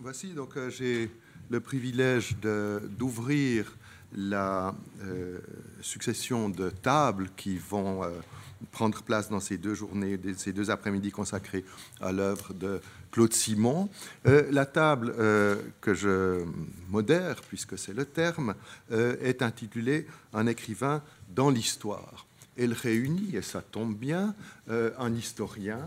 Voici donc j'ai le privilège d'ouvrir la succession de tables qui vont prendre place dans ces deux journées, ces deux après-midi consacrés à l'œuvre de Claude Simon. La table que je modère, puisque c'est le terme, est intitulée « Un écrivain dans l'histoire ». Elle réunit, et ça tombe bien, un historien,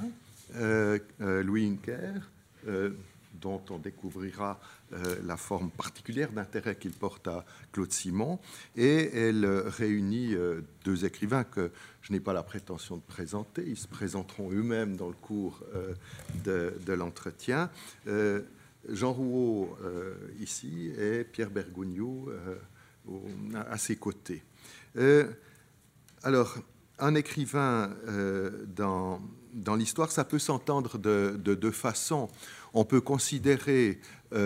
Louis Hincker, dont on découvrira la forme particulière d'intérêt qu'il porte à Claude Simon, et elle réunit deux écrivains que je n'ai pas la prétention de présenter. Ils se présenteront eux-mêmes dans le cours de l'entretien. Jean Rouault, ici, et Pierre Bergougnoux, à ses côtés. Alors, un écrivain dans l'histoire, ça peut s'entendre de deux façons. On peut considérer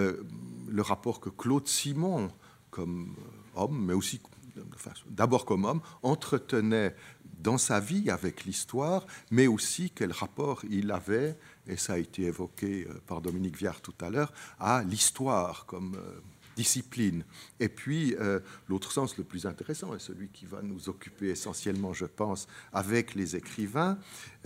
le rapport que Claude Simon, comme homme, mais aussi d'abord comme homme, entretenait dans sa vie avec l'histoire, mais aussi quel rapport il avait, et ça a été évoqué par Dominique Viard tout à l'heure, à l'histoire comme discipline. Et puis, l'autre sens le plus intéressant, et celui qui va nous occuper essentiellement, je pense, avec les écrivains,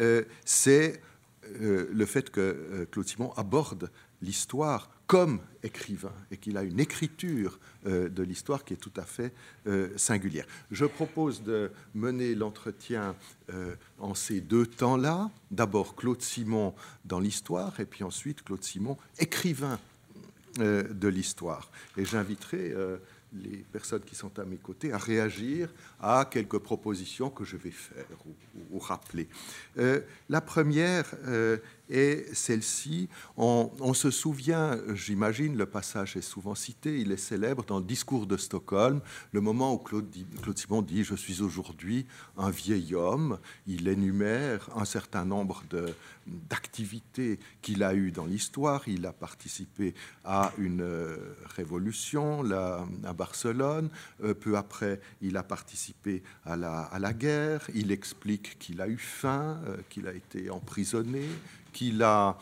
c'est le fait que Claude Simon aborde l'histoire comme écrivain et qu'il a une écriture de l'histoire qui est tout à fait singulière. Je propose de mener l'entretien en ces deux temps-là. D'abord Claude Simon dans l'histoire et puis ensuite Claude Simon, écrivain de l'histoire. Et j'inviterai les personnes qui sont à mes côtés à réagir à quelques propositions que je vais faire ou rappeler. La première est celle-ci. On se souvient, j'imagine, le passage est souvent cité, il est célèbre dans le discours de Stockholm, le moment où Claude Simon dit « Je suis aujourd'hui un vieil homme ». Il énumère un certain nombre d'activités qu'il a eues dans l'histoire. Il a participé à une révolution à Barcelone. Peu après, il a participé à la guerre. Il explique qu'il a eu faim, qu'il a été emprisonné, qu'il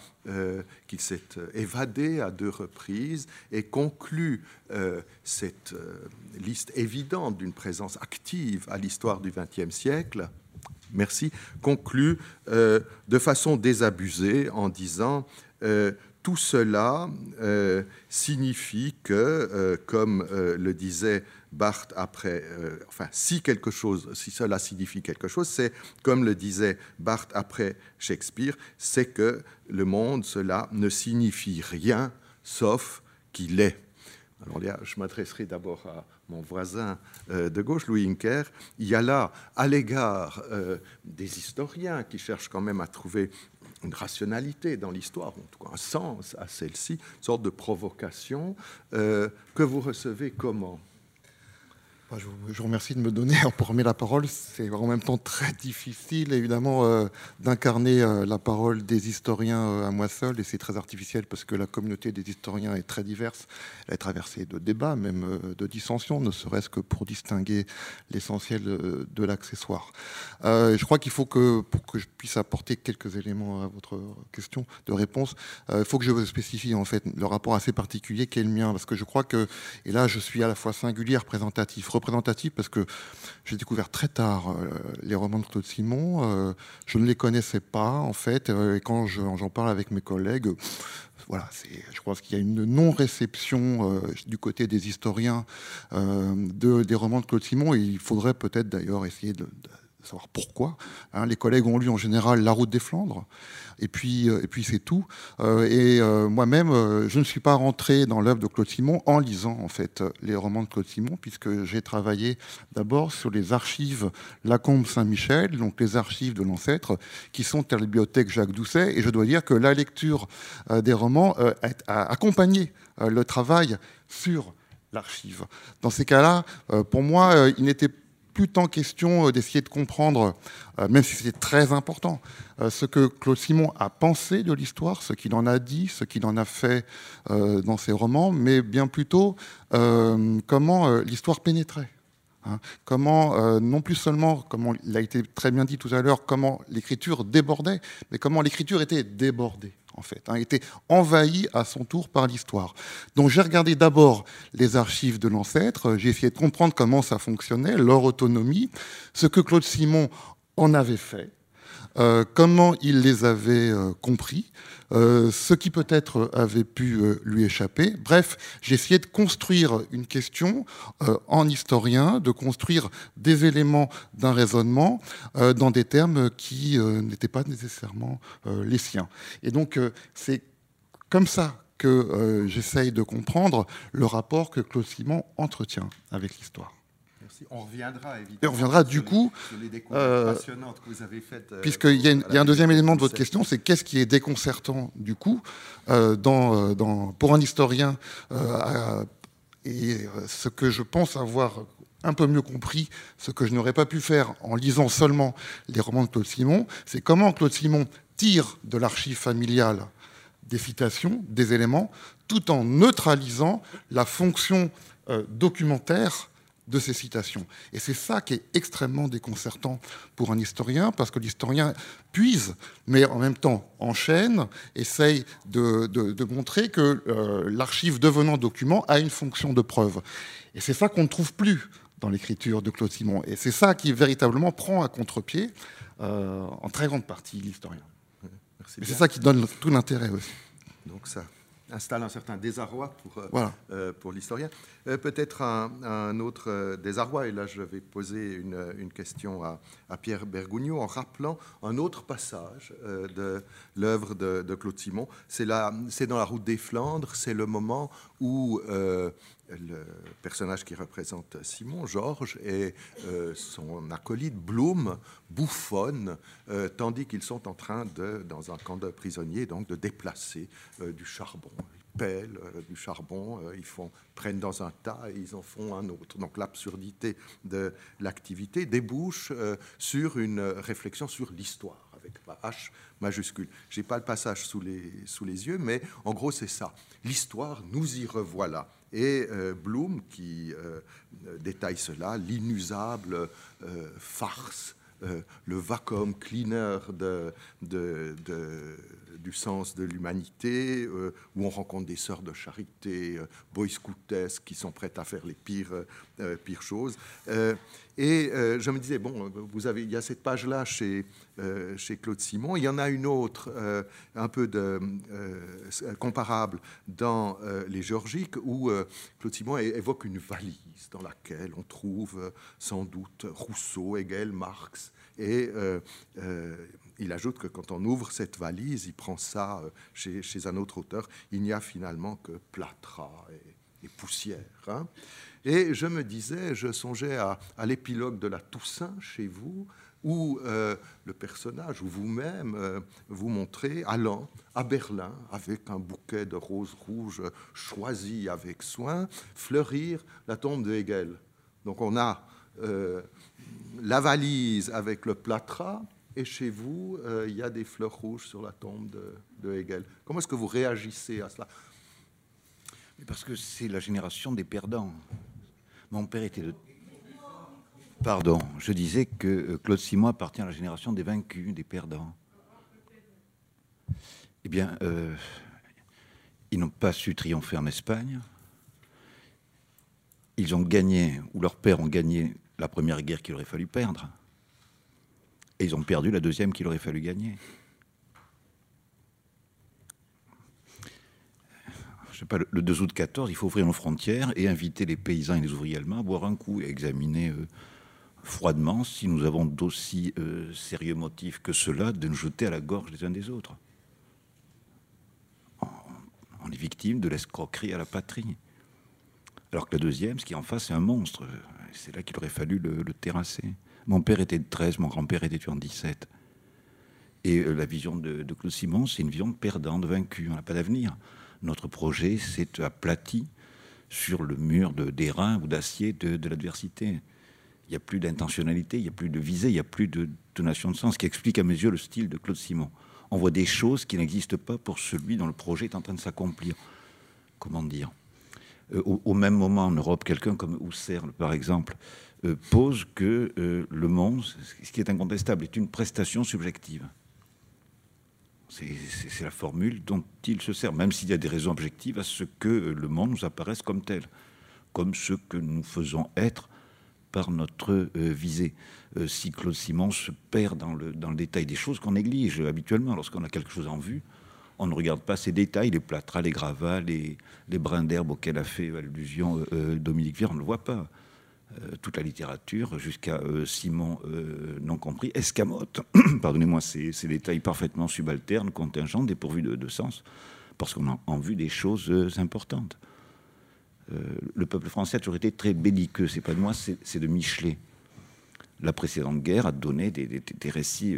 s'est évadé à 2 reprises et conclut cette liste évidente d'une présence active à l'histoire du XXe siècle. Merci. Conclut de façon désabusée en disant tout cela signifie que, comme le disait Barthes après, si cela signifie quelque chose, c'est, comme le disait Barthes après Shakespeare, c'est que le monde, cela ne signifie rien sauf qu'il est. Alors là, je m'adresserai d'abord à mon voisin de gauche, Louis Hincker. Il y a là, à l'égard des historiens qui cherchent quand même à trouver une rationalité dans l'histoire, en tout cas un sens à celle-ci, une sorte de provocation que vous recevez comment ? Je vous remercie de me donner en premier la parole. C'est en même temps très difficile, évidemment, d'incarner la parole des historiens à moi seul, et c'est très artificiel parce que la communauté des historiens est très diverse. Elle est traversée de débats, même de dissensions, ne serait-ce que pour distinguer l'essentiel de l'accessoire. Je crois qu'il faut que, pour que je puisse apporter quelques éléments à votre question de réponse, il faut que je spécifie en fait le rapport assez particulier qui est le mien, parce que je crois que, et là je suis à la fois singulier, représentatif parce que j'ai découvert très tard les romans de Claude Simon. Je ne les connaissais pas, en fait, et quand j'en parle avec mes collègues, voilà, je crois qu'il y a une non-réception du côté des historiens des romans de Claude Simon, et il faudrait peut-être d'ailleurs essayer de savoir pourquoi. Les collègues ont lu en général La Route des Flandres, et puis c'est tout. Moi-même, je ne suis pas rentré dans l'œuvre de Claude Simon en lisant en fait les romans de Claude Simon, puisque j'ai travaillé d'abord sur les archives Lacombe-Saint-Michel, donc les archives de l'ancêtre, qui sont à la bibliothèque Jacques Doucet, et je dois dire que la lecture des romans a accompagné le travail sur l'archive. Dans ces cas-là, pour moi, il n'était plus tant question d'essayer de comprendre, même si c'est très important, ce que Claude Simon a pensé de l'histoire, ce qu'il en a dit, ce qu'il en a fait dans ses romans, mais bien plutôt comment l'histoire pénétrait. Comment, non plus seulement, comme il a été très bien dit tout à l'heure, comment l'écriture débordait, mais comment l'écriture était débordée, en fait, était envahi à son tour par l'histoire. Donc j'ai regardé d'abord les archives de l'ancêtre, j'ai essayé de comprendre comment ça fonctionnait, leur autonomie, ce que Claude Simon en avait fait, comment il les avait compris, ce qui peut-être avait pu lui échapper. Bref, j'ai essayé de construire une question en historien, de construire des éléments d'un raisonnement dans des termes qui n'étaient pas nécessairement les siens. Et donc, c'est comme ça que j'essaye de comprendre le rapport que Claude Simon entretient avec l'histoire. Merci. On reviendra évidemment. Et on reviendra du coup sur les découvertes passionnantes que vous avez faites. Puisqu'il y a un deuxième élément de votre question, c'est qu'est-ce qui est déconcertant du coup pour un historien et ce que je pense avoir un peu mieux compris, ce que je n'aurais pas pu faire en lisant seulement les romans de Claude Simon, c'est comment Claude Simon tire de l'archive familiale des citations, des éléments, tout en neutralisant la fonction documentaire de ces citations. Et c'est ça qui est extrêmement déconcertant pour un historien, parce que l'historien puise, mais en même temps enchaîne, essaye de montrer que l'archive devenant document a une fonction de preuve. Et c'est ça qu'on ne trouve plus dans l'écriture de Claude Simon. Et c'est ça qui véritablement prend à contre-pied, en très grande partie, l'historien. Et c'est ça qui donne tout l'intérêt aussi. Donc ça installe un certain désarroi voilà. Pour l'historien. Peut-être un autre désarroi, et là je vais poser une question à Pierre Bergugno en rappelant un autre passage de l'œuvre de Claude Simon. C'est dans La Route des Flandres, c'est le moment où le personnage qui représente Simon, Georges, et son acolyte Blum bouffonnent tandis qu'ils sont en train dans un camp de prisonniers, donc de déplacer du charbon. Ils pèlent du charbon, prennent dans un tas et ils en font un autre. Donc l'absurdité de l'activité débouche sur une réflexion sur l'histoire, avec H majuscule. Je n'ai pas le passage sous les yeux, mais en gros c'est ça. L'histoire, nous y revoilà. Et Blum qui détaille cela, l'inusable farce, le vacuum cleaner du sens de l'humanité, où on rencontre des sœurs de charité boy scoutesques qui sont prêtes à faire les pires choses. Et je me disais, bon, il y a cette page-là chez Claude Simon. Il y en a une autre, un peu comparable, dans Les Géorgiques, où Claude Simon évoque une valise dans laquelle on trouve sans doute Rousseau, Hegel, Marx. Et il ajoute que quand on ouvre cette valise, il prend ça chez un autre auteur, il n'y a finalement que plâtras et poussière. Hein. Et je me disais, je songeais à l'épilogue de la Toussaint chez vous, où le personnage, ou vous-même, vous montrez allant à Berlin avec un bouquet de roses rouges choisi avec soin, fleurir la tombe de Hegel. Donc on a la valise avec le plâtras, et chez vous, il y a des fleurs rouges sur la tombe de Hegel. Comment est-ce que vous réagissez à cela ? Parce que c'est la génération des perdants. Mon père était de... Pardon, je disais que Claude Simon appartient à la génération des vaincus, des perdants. Eh bien, ils n'ont pas su triompher en Espagne. Ils ont gagné, ou leurs pères ont gagné la première guerre qu'il aurait fallu perdre. Et ils ont perdu la deuxième qu'il aurait fallu gagner. Je sais pas, le 2 août 14, il faut ouvrir nos frontières et inviter les paysans et les ouvriers allemands à boire un coup et examiner froidement si nous avons d'aussi sérieux motifs que cela de nous jeter à la gorge les uns des autres. On est victime de l'escroquerie à la patrie. Alors que la deuxième, ce qui est en face, c'est un monstre. C'est là qu'il aurait fallu le terrasser. Mon père était de 13, mon grand-père était tué en 17. Et la vision de Claude Simon, c'est une vision de perdant, de vaincu. On n'a pas d'avenir. Notre projet s'est aplati sur le mur d'airain ou d'acier de l'adversité. Il n'y a plus d'intentionnalité, il n'y a plus de visée, il n'y a plus de donation de sens, ce qui explique à mes yeux le style de Claude Simon. On voit des choses qui n'existent pas pour celui dont le projet est en train de s'accomplir. Comment dire ? Au même moment, en Europe, quelqu'un comme Husserl, par exemple, pose que le monde, ce qui est incontestable, est une prestation subjective. C'est la formule dont il se sert, même s'il y a des raisons objectives à ce que le monde nous apparaisse comme tel, comme ce que nous faisons être par notre visée. Si Claude Simon se perd dans le détail des choses qu'on néglige habituellement, lorsqu'on a quelque chose en vue, on ne regarde pas ces détails, les plâtras, les gravats, les brins d'herbe auxquels a fait allusion Dominique Vire, on ne le voit pas. Toute la littérature, jusqu'à Simon non compris, escamote, pardonnez-moi, ces détails parfaitement subalternes, contingents, dépourvus de sens, parce qu'on a en vue des choses importantes. Le peuple français a toujours été très belliqueux, c'est pas de moi, c'est de Michelet. La précédente guerre a donné des récits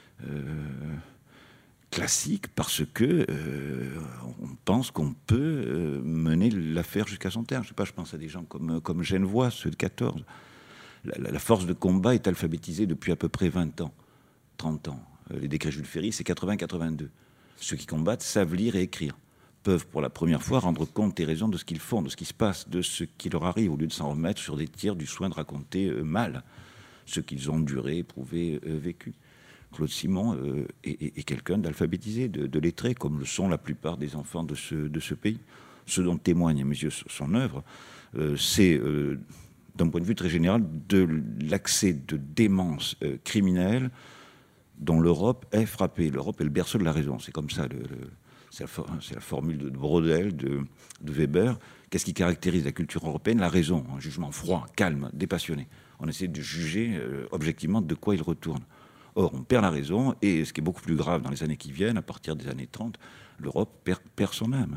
classique parce que on pense qu'on peut mener l'affaire jusqu'à son terme. Je sais pas, je pense à des gens comme Genevois, ceux de 14. La force de combat est alphabétisée depuis à peu près 20 ans, 30 ans. Les décrets Jules Ferry, c'est 80-82. Ceux qui combattent savent lire et écrire, peuvent pour la première fois rendre compte et raison de ce qu'ils font, de ce qui se passe, de ce qui leur arrive, au lieu de s'en remettre sur des tiers du soin de raconter mal ce qu'ils ont enduré, éprouvé, vécu. Claude Simon est quelqu'un d'alphabétisé, de lettré, comme le sont la plupart des enfants de ce pays. Ce dont témoigne à mes yeux son œuvre, c'est, d'un point de vue très général, de l'accès de démence criminelle dont l'Europe est frappée. L'Europe est le berceau de la raison. C'est comme ça, c'est la formule de Brodel, de Weber. Qu'est-ce qui caractérise la culture européenne? La raison, un jugement froid, calme, dépassionné. On essaie de juger objectivement de quoi il retourne. Or, on perd la raison, et ce qui est beaucoup plus grave dans les années qui viennent, à partir des années 30, l'Europe perd son âme.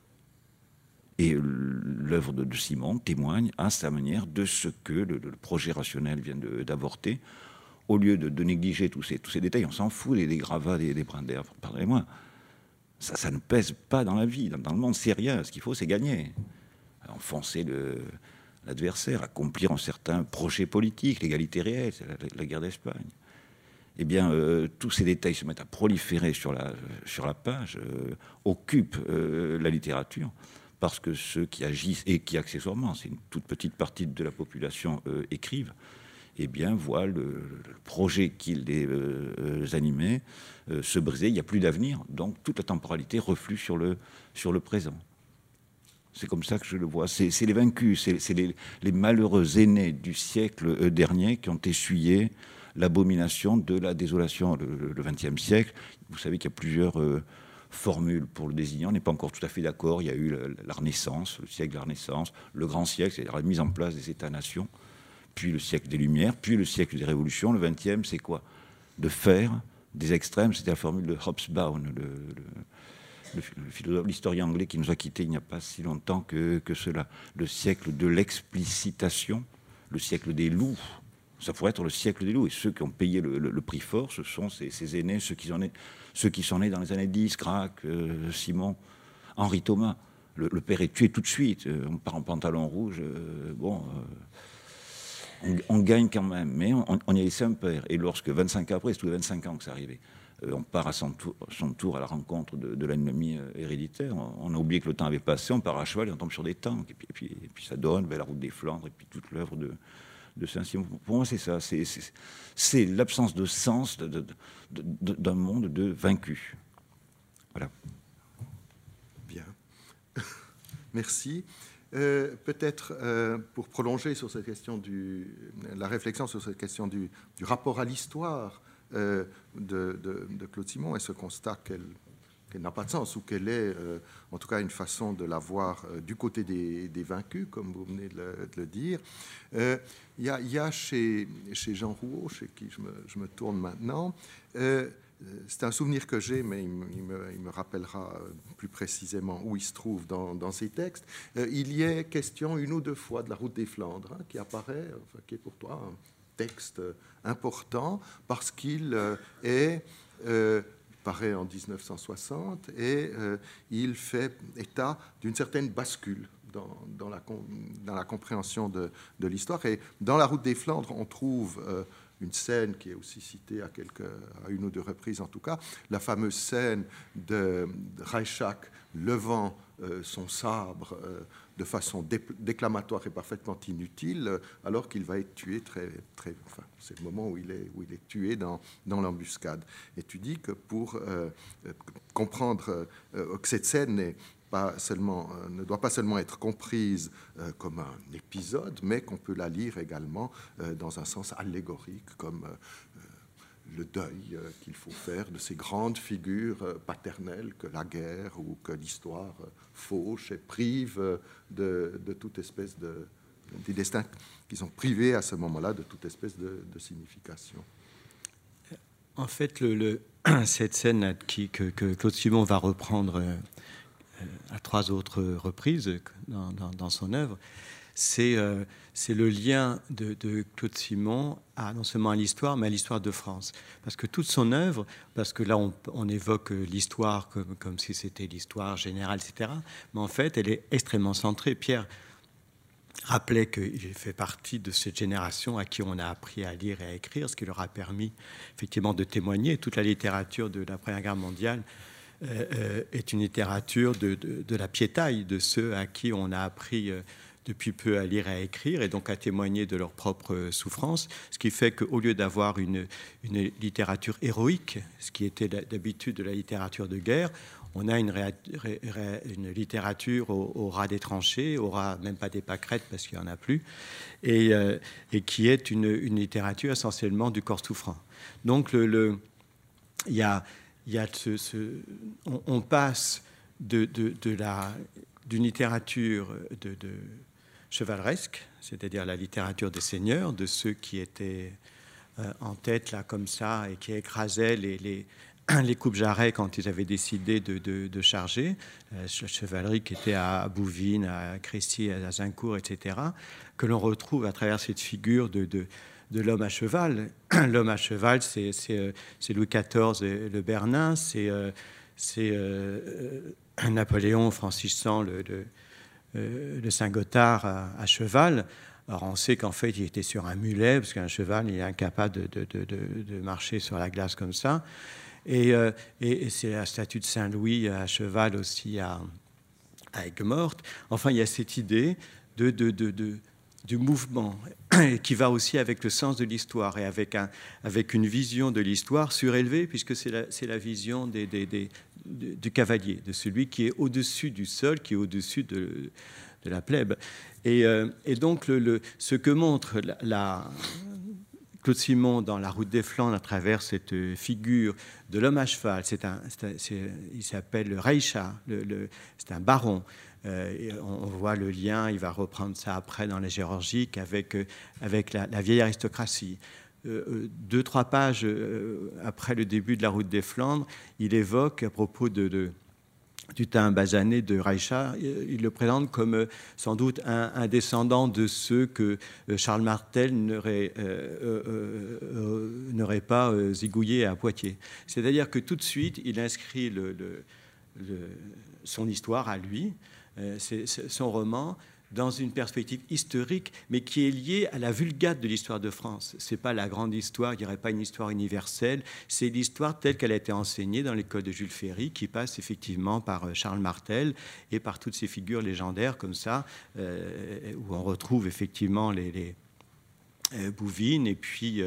Et l'œuvre de Simon témoigne à sa manière de ce que le projet rationnel vient d'avorter. Au lieu de négliger tous ces détails, on s'en fout des gravats, des brins d'herbe, pardonnez-moi. Ça ne pèse pas dans la vie, dans le monde, c'est rien. Ce qu'il faut, c'est gagner. Enfoncer l'adversaire, accomplir un certain projet politique, l'égalité réelle, c'est la guerre d'Espagne. Eh bien, tous ces détails se mettent à proliférer sur la page, occupent la littérature, parce que ceux qui agissent, et qui accessoirement, c'est une toute petite partie de la population, écrivent, eh bien, voient le projet qui les animait se briser. Il n'y a plus d'avenir, donc toute la temporalité reflue sur le présent. C'est comme ça que je le vois. C'est les vaincus, c'est les malheureux aînés du siècle dernier qui ont essuyé l'abomination de la désolation. Le XXe siècle, vous savez qu'il y a plusieurs formules pour le désigner. On n'est pas encore tout à fait d'accord. Il y a eu la Renaissance, le siècle de la Renaissance, le grand siècle, c'est-à-dire la mise en place des États-nations, puis le siècle des Lumières, puis le siècle des Révolutions. Le XXe, c'est quoi? De faire des extrêmes. C'était la formule de Hobsbawm, le philosophe, l'historien anglais qui nous a quittés il n'y a pas si longtemps que cela. Le siècle de l'explicitation, le siècle des loups. Ça pourrait être le siècle des loups. Et ceux qui ont payé le prix fort, ce sont ces aînés, ceux qui sont nés dans les années 10, Crac, Simon, Henri Thomas. Le père est tué tout de suite. On part en pantalon rouge. On gagne quand même. Mais on y a laissé un père. Et lorsque, 25 ans après, c'est tous les 25 ans que c'est arrivé, on part à son tour à la rencontre de l'ennemi héréditaire. On a oublié que le temps avait passé. On part à cheval et on tombe sur des tanks. Et puis ça donne vers la route des Flandres. Et puis toute l'œuvre de Saint-Simon. Pour moi, c'est ça. C'est l'absence de sens d'un monde de vaincus. Voilà. Bien. Merci. Peut-être pour prolonger sur cette question la réflexion sur cette question du rapport à l'histoire de Claude Simon et ce constat qu'elle n'a pas de sens, ou qu'elle est en tout cas une façon de la voir du côté des vaincus, comme vous venez de le dire. Il y a chez Jean Rouault, chez qui je me tourne maintenant, c'est un souvenir que j'ai, mais il me rappellera plus précisément où il se trouve dans ses textes. Il y est question une ou deux fois de la route des Flandres, qui apparaît, qui est pour toi un texte important, parce qu'il paraît en 1960, et il fait état d'une certaine bascule dans la compréhension de l'histoire. Et dans la route des Flandres, on trouve une scène qui est aussi citée à une ou deux reprises en tout cas, la fameuse scène de Reichach levant son sabre de façon déclamatoire et parfaitement inutile, alors qu'il va être tué enfin, c'est le moment où il est tué dans l'embuscade. Et tu dis que pour comprendre que cette scène ne doit pas seulement être comprise comme un épisode, mais qu'on peut la lire également dans un sens allégorique, comme le deuil qu'il faut faire de ces grandes figures paternelles que la guerre ou que l'histoire fauche et prive de toute espèce des destins qui sont privés à ce moment-là de toute espèce de signification. En fait, cette scène que Claude Simon va reprendre à 3 autres reprises dans son œuvre, c'est le lien de Claude Simon non seulement à l'histoire, mais à l'histoire de France. Parce que toute son œuvre, parce que là on évoque l'histoire comme si c'était l'histoire générale, etc., mais en fait elle est extrêmement centrée. Pierre rappelait qu'il fait partie de cette génération à qui on a appris à lire et à écrire, ce qui leur a permis effectivement de témoigner. Toute la littérature de la Première Guerre mondiale est une littérature de la piétaille, de ceux à qui on a appris depuis peu à lire et à écrire, et donc à témoigner de leur propre souffrance, ce qui fait qu'au lieu d'avoir une littérature héroïque, ce qui était d'habitude de la littérature de guerre, on a une littérature au ras des tranchées, au ras même pas des pâquerettes parce qu'il n'y en a plus, et qui est une littérature essentiellement du corps souffrant. Donc on passe d'une littérature de chevaleresque, c'est-à-dire la littérature des seigneurs, de ceux qui étaient en tête là comme ça et qui écrasaient les coupes-jarrets quand ils avaient décidé de charger, la chevalerie qui était à Bouvines, à Crécy, à Zincourt, etc., que l'on retrouve à travers cette figure de l'homme à cheval. L'homme à cheval, c'est Louis XIV et le Bernin, c'est Napoléon franchissant le Saint-Gothard à cheval. Alors on sait qu'en fait il était sur un mulet, parce qu'un cheval il est incapable de marcher sur la glace comme ça. Et c'est la statue de Saint-Louis à cheval aussi à Aigues-Mortes. Enfin, il y a cette idée du mouvement qui va aussi avec le sens de l'histoire et avec une vision de l'histoire surélevée, puisque c'est la vision du cavalier, de celui qui est au-dessus du sol, qui est au-dessus de la plèbe. Et donc, ce que montre Claude Simon dans La Route des Flandres à travers cette figure de l'homme à cheval, il s'appelle Reicha, c'est un baron. On voit le lien, il va reprendre ça après dans les Géorgiques avec la vieille aristocratie. 2-3 pages après le début de La Route des Flandres, il évoque à propos du teint basané de Reicha, il le présente comme sans doute un descendant de ceux que Charles Martel n'aurait pas zigouillé à Poitiers. C'est-à-dire que tout de suite, il inscrit son histoire à lui, son roman, dans une perspective historique, mais qui est liée à la vulgate de l'histoire de France. Ce n'est pas la grande histoire, il n'y aurait pas une histoire universelle, c'est l'histoire telle qu'elle a été enseignée dans l'école de Jules Ferry, qui passe effectivement par Charles Martel et par toutes ces figures légendaires comme ça, où on retrouve effectivement les Bouvines et puis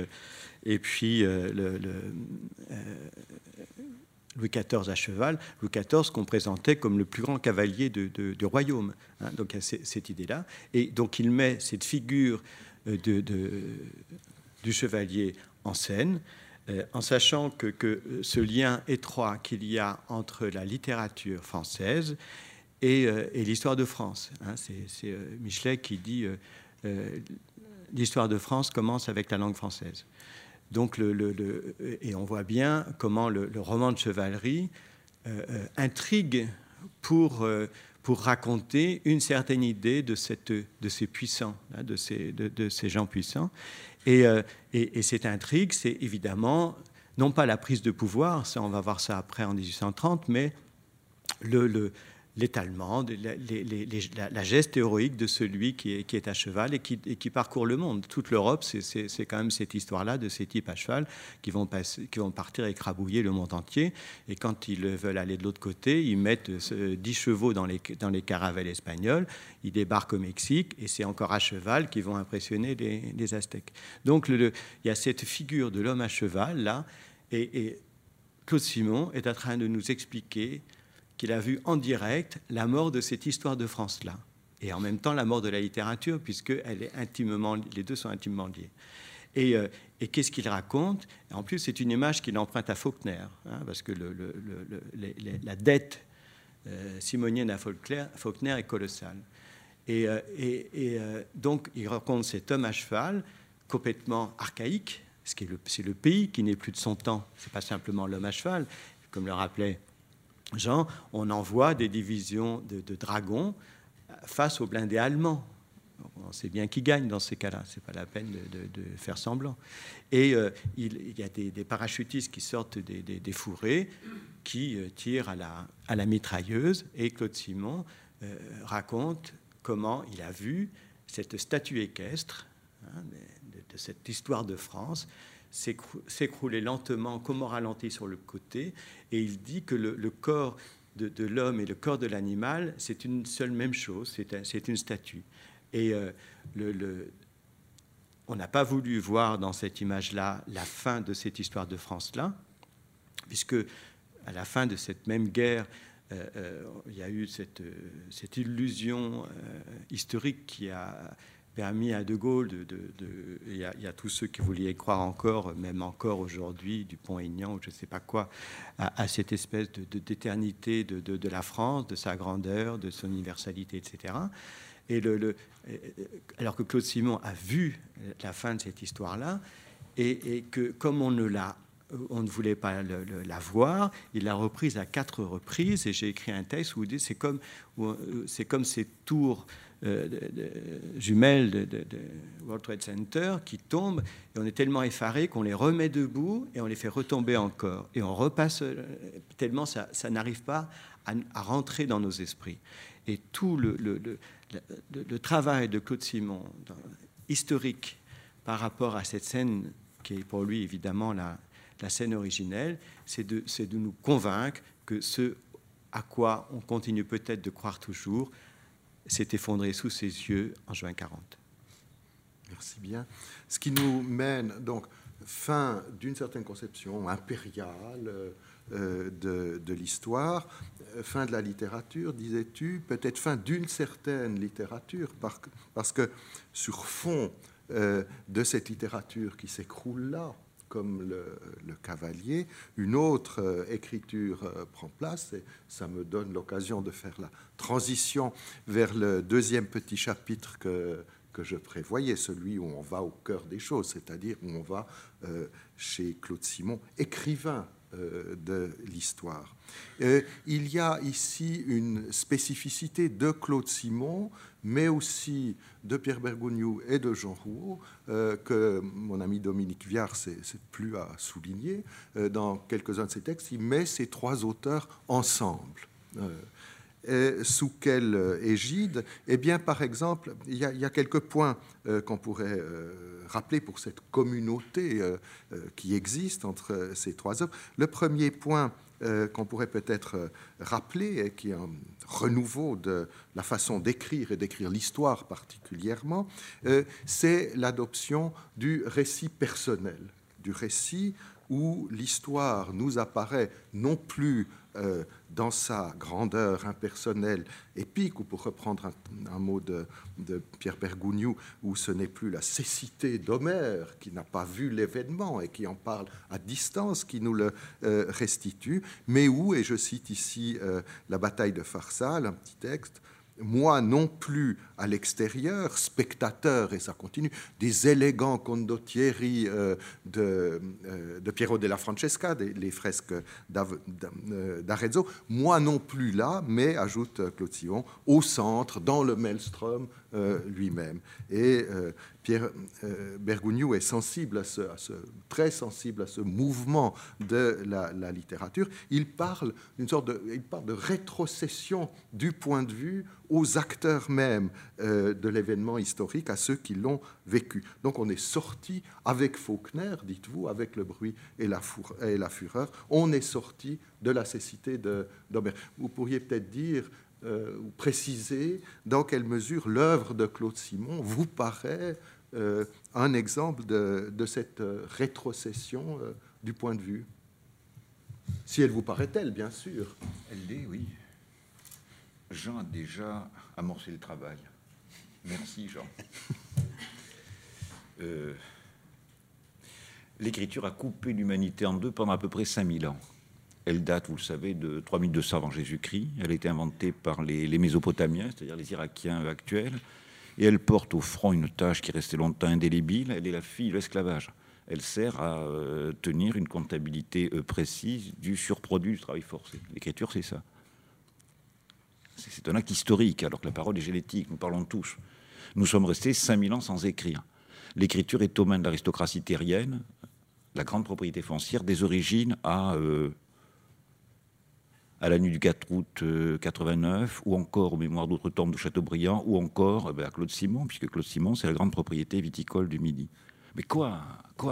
Louis XIV à cheval, Louis XIV qu'on présentait comme le plus grand cavalier du royaume. Hein, donc il y a cette idée-là. Et donc il met cette figure du chevalier en scène, en sachant que ce lien étroit qu'il y a entre la littérature française et l'histoire de France. Hein, c'est Michelet qui dit l'histoire de France commence avec la langue française. Donc et on voit bien comment le roman de chevalerie intrigue pour raconter une certaine idée de ces puissants, hein, de ces gens puissants. Et cette intrigue, c'est évidemment non pas la prise de pouvoir, ça on va voir ça après en 1830, mais l'étalement, la geste héroïque de celui qui est à cheval et qui parcourt le monde. Toute l'Europe, c'est quand même cette histoire-là de ces types à cheval qui vont partir écrabouiller le monde entier. Et quand ils veulent aller de l'autre côté, ils mettent 10 chevaux dans les caravelles espagnoles, ils débarquent au Mexique et c'est encore à cheval qu'ils vont impressionner les Aztèques. Donc il y a cette figure de l'homme à cheval là, et Claude Simon est en train de nous expliquer qu'il a vu en direct la mort de cette histoire de France-là, et en même temps la mort de la littérature, puisque les deux sont intimement liés. Et qu'est-ce qu'il raconte? En plus, c'est une image qu'il emprunte à Faulkner, hein, parce que la dette simonienne à Faulkner est colossale. Donc, il raconte cet homme à cheval complètement archaïque, c'est le pays qui n'est plus de son temps. C'est pas simplement l'homme à cheval, comme le rappelait Jean. On envoie des divisions de dragons face aux blindés allemands. On sait bien qui gagne dans ces cas-là. C'est pas la peine de faire semblant. Et il y a des parachutistes qui sortent des fourrés, qui tirent à la mitrailleuse. Et Claude Simon raconte comment il a vu cette statue équestre, hein, de cette histoire de France s'écrouler lentement, comme au ralenti sur le côté, et il dit que le corps de l'homme et le corps de l'animal, c'est une seule même chose, c'est une statue. Et on n'a pas voulu voir dans cette image-là la fin de cette histoire de France-là, puisque à la fin de cette même guerre, il y a eu cette illusion historique qui a permis à De Gaulle, il y a tous ceux qui voulaient y croire encore, même encore aujourd'hui, Dupont-Aignan ou je ne sais pas quoi, à cette espèce d'éternité de la France, de sa grandeur, de son universalité, etc. Et alors que Claude Simon a vu la fin de cette histoire-là, et que comme on ne voulait pas la voir, il l'a reprise à 4 reprises, et j'ai écrit un texte où c'est comme ces tours jumelles de World Trade Center qui tombent, et on est tellement effaré qu'on les remet debout et on les fait retomber encore, et on repasse tellement ça n'arrive pas à rentrer dans nos esprits. Et tout le travail de Claude Simon historique par rapport à cette scène qui est pour lui évidemment la scène originelle, c'est de nous convaincre que ce à quoi on continue peut-être de croire toujours s'est effondré sous ses yeux en juin 40. Merci bien. Ce qui nous mène donc fin d'une certaine conception impériale de l'histoire, fin de la littérature, disais-tu, peut-être fin d'une certaine littérature, parce que sur fond de cette littérature qui s'écroule là, comme le Cavalier, une autre écriture prend place, et ça me donne l'occasion de faire la transition vers le deuxième petit chapitre que je prévoyais, celui où on va au cœur des choses, c'est-à-dire où on va chez Claude Simon, écrivain de l'histoire. Il y a ici une spécificité de Claude Simon, mais aussi de Pierre Bergogneau et de Jean Rouault, que mon ami Dominique Viard c'est plus à souligner. Dans quelques-uns de ses textes, il met ces 3 auteurs ensemble. Sous quelle égide? Eh bien, par exemple, il y a quelques points qu'on pourrait rappeler pour cette communauté qui existe entre ces 3 œuvres. Le premier point qu'on pourrait peut-être rappeler, et qui est un renouveau de la façon d'écrire et d'écrire l'histoire particulièrement, c'est l'adoption du récit personnel, du récit où l'histoire nous apparaît non plus dans sa grandeur impersonnelle épique, ou pour reprendre un mot de Pierre Bergogneau, où ce n'est plus la cécité d'Homère qui n'a pas vu l'événement et qui en parle à distance qui nous le restitue, mais où, et je cite ici la bataille de Pharsale, un petit texte, « Moi non plus, à l'extérieur, spectateurs, et ça continue, des élégants condottieri de Piero della Francesca, les fresques d'Arezzo. Moi non plus là, mais, ajoute Claude Simon, au centre, dans le maelstrom lui-même. Et Pierre Bergugneau est sensible très sensible à ce mouvement de la littérature. Il parle de rétrocession du point de vue aux acteurs même de l'événement historique, à ceux qui l'ont vécu. Donc on est sorti avec Faulkner, dites-vous, avec Le bruit et la fureur, on est sorti de la cécité d'Aubert. Vous pourriez peut-être dire ou préciser dans quelle mesure l'œuvre de Claude Simon vous paraît un exemple de cette rétrocession du point de vue. Si elle vous paraît telle, bien sûr. Elle l'est, oui. Jean a déjà amorcé le travail. Merci, Jean. L'écriture a coupé l'humanité en deux pendant à peu près 5000 ans. Elle date, vous le savez, de 3200 avant Jésus-Christ. Elle a été inventée par les Mésopotamiens, c'est-à-dire les Irakiens actuels. Et elle porte au front une tâche qui est restée longtemps indélébile. Elle est la fille de l'esclavage. Elle sert à tenir une comptabilité précise du surproduit du travail forcé. L'écriture, c'est ça. C'est un acte historique, alors que la parole est génétique. Nous parlons tous. Nous sommes restés 5000 ans sans écrire. L'écriture est aux mains de l'aristocratie terrienne, la grande propriété foncière, des origines à la nuit du 4 août 89, ou encore aux mémoires d'autres tombes de Chateaubriand, ou encore à Claude Simon, puisque Claude Simon, c'est la grande propriété viticole du Midi. Mais quoi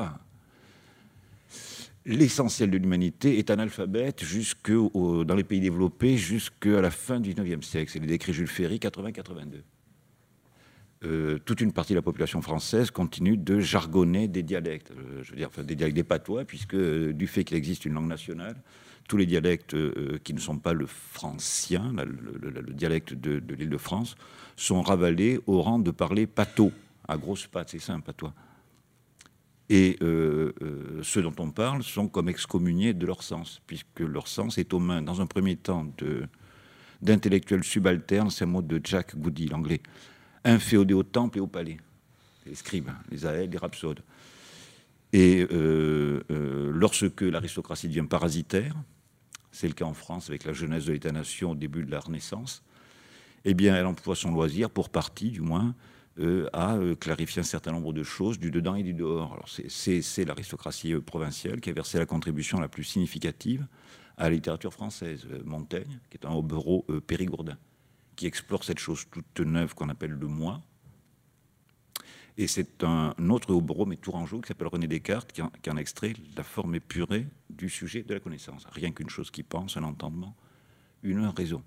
L'essentiel de l'humanité est analphabète dans les pays développés jusqu'à la fin du XIXe siècle. C'est les décrets Jules Ferry, 80-82. Toute une partie de la population française continue de jargonner des dialectes. Des dialectes des patois, puisque du fait qu'il existe une langue nationale, tous les dialectes qui ne sont pas le francien, le dialecte de l'Île-de-France, sont ravalés au rang de parler patois, à grosses pattes, c'est ça un patois. Et ceux dont on parle sont comme excommuniés de leur sens, puisque leur sens est aux mains, dans un premier temps, d'intellectuels subalternes, c'est un mot de Jack Goody, l'anglais, inféodés au temple et au palais, les scribes, les aèdes, les rhapsodes. Et lorsque l'aristocratie devient parasitaire, c'est le cas en France avec la jeunesse de l'État-nation au début de la Renaissance, eh bien, elle emploie son loisir, pour partie du moins, à clarifier un certain nombre de choses du dedans et du dehors. Alors c'est l'aristocratie provinciale qui a versé la contribution la plus significative à la littérature française. Montaigne, qui est un hobereau périgourdin, qui explore cette chose toute neuve qu'on appelle le moi. Et c'est un autre hobereau, mais tourangeau, qui s'appelle René Descartes, qui en extrait la forme épurée du sujet de la connaissance. Rien qu'une chose qui pense, un entendement, une raison.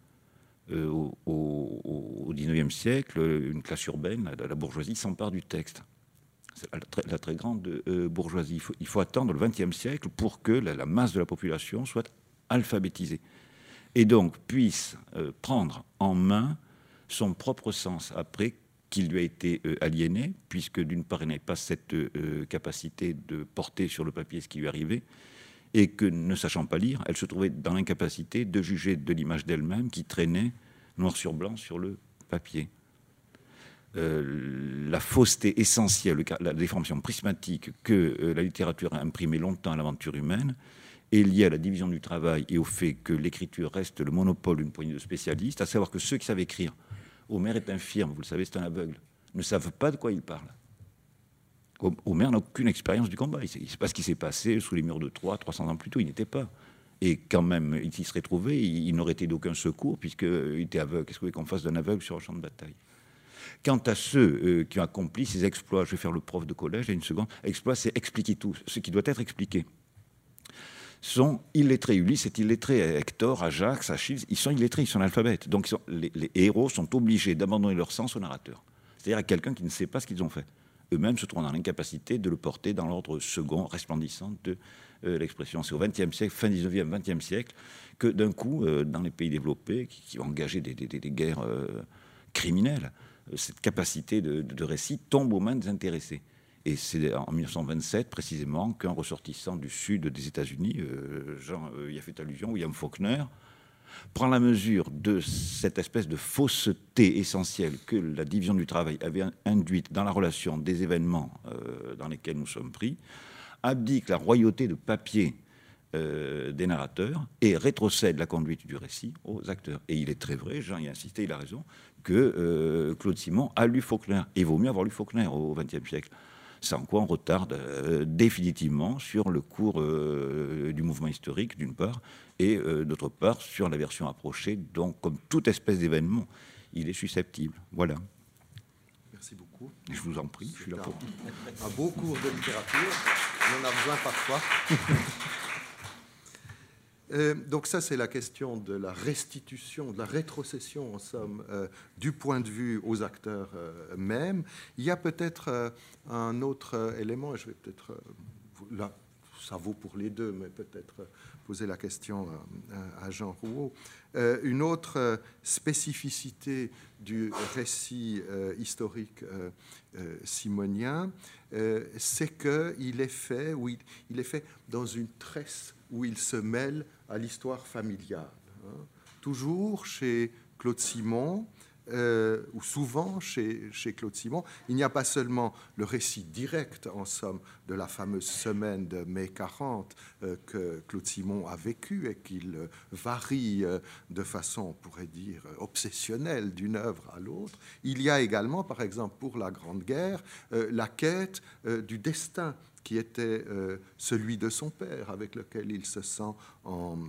Au XIXe siècle, une classe urbaine, la bourgeoisie, s'empare du texte. C'est la très grande bourgeoisie. Il faut attendre le XXe siècle pour que la masse de la population soit alphabétisée et donc puisse prendre en main son propre sens après qu'il lui a été aliéné, puisque d'une part, elle n'avait pas cette capacité de porter sur le papier ce qui lui arrivait, et que, ne sachant pas lire, elle se trouvait dans l'incapacité de juger de l'image d'elle-même qui traînait noir sur blanc sur le papier. La fausseté essentielle, la déformation prismatique que la littérature a imprimée longtemps à l'aventure humaine est liée à la division du travail et au fait que l'écriture reste le monopole d'une poignée de spécialistes, à savoir que ceux qui savent écrire, Homère est infirme, vous le savez, c'est un aveugle, ne savent pas de quoi il parle. Homère n'a aucune expérience du combat. Il ne sait pas ce qui s'est passé sous les murs de Troie 300 ans plus tôt. Il n'était pas. Et quand même, il s'y serait trouvé, il n'aurait été d'aucun secours puisqu'il était aveugle. Qu'est-ce que vous voulez qu'on fasse d'un aveugle sur un champ de bataille? Quant à ceux qui ont accompli ces exploits, je vais faire le prof de collège, il y a une seconde, exploit, c'est expliquer tout, ce qui doit être expliqué. Sont illettrés. Ulysse est illettré, Hector, Ajax, Achille, ils sont illettrés, ils sont analphabètes. Donc les héros sont obligés d'abandonner leur sens au narrateur. C'est-à-dire à quelqu'un qui ne sait pas ce qu'ils ont fait. Eux-mêmes se trouvent dans l'incapacité de le porter dans l'ordre second, resplendissant de l'expression. C'est au XXe siècle, fin 19e, XXe siècle, que d'un coup, dans les pays développés, qui ont engagé des guerres criminelles, cette capacité de récit tombe aux mains des intéressés. Et c'est en 1927, précisément, qu'un ressortissant du sud des États-Unis, Jean y a fait allusion, William Faulkner, prend la mesure de cette espèce de fausseté essentielle que la division du travail avait induite dans la relation des événements dans lesquels nous sommes pris, abdique la royauté de papier des narrateurs et rétrocède la conduite du récit aux acteurs. Et il est très vrai, Jean y a insisté, il a raison, que Claude Simon a lu Faulkner. Et il vaut mieux avoir lu Faulkner au XXe siècle. Sans quoi on retarde définitivement sur le cours du mouvement historique, d'une part, et d'autre part, sur la version approchée, dont, comme toute espèce d'événement, il est susceptible. Voilà. Merci beaucoup. Je vous en prie, je suis là pour... Un beau cours de littérature, on en a besoin parfois. Donc ça, c'est la question de la restitution, de la rétrocession, en somme, du point de vue aux acteurs mêmes. Il y a peut-être un autre élément, et je vais peut-être... là, ça vaut pour les deux, mais peut-être poser la question à Jean Rouault. Une autre spécificité du récit historique simonien, c'est qu'il est fait, il est fait dans une tresse où il se mêle à l'histoire familiale. Toujours chez Claude Simon, ou souvent chez Claude Simon, il n'y a pas seulement le récit direct, en somme, de la fameuse semaine de mai 40 que Claude Simon a vécu et qu'il varie de façon, on pourrait dire, obsessionnelle d'une œuvre à l'autre. Il y a également, par exemple, pour la Grande Guerre, la quête du destin qui était celui de son père, avec lequel il se sent en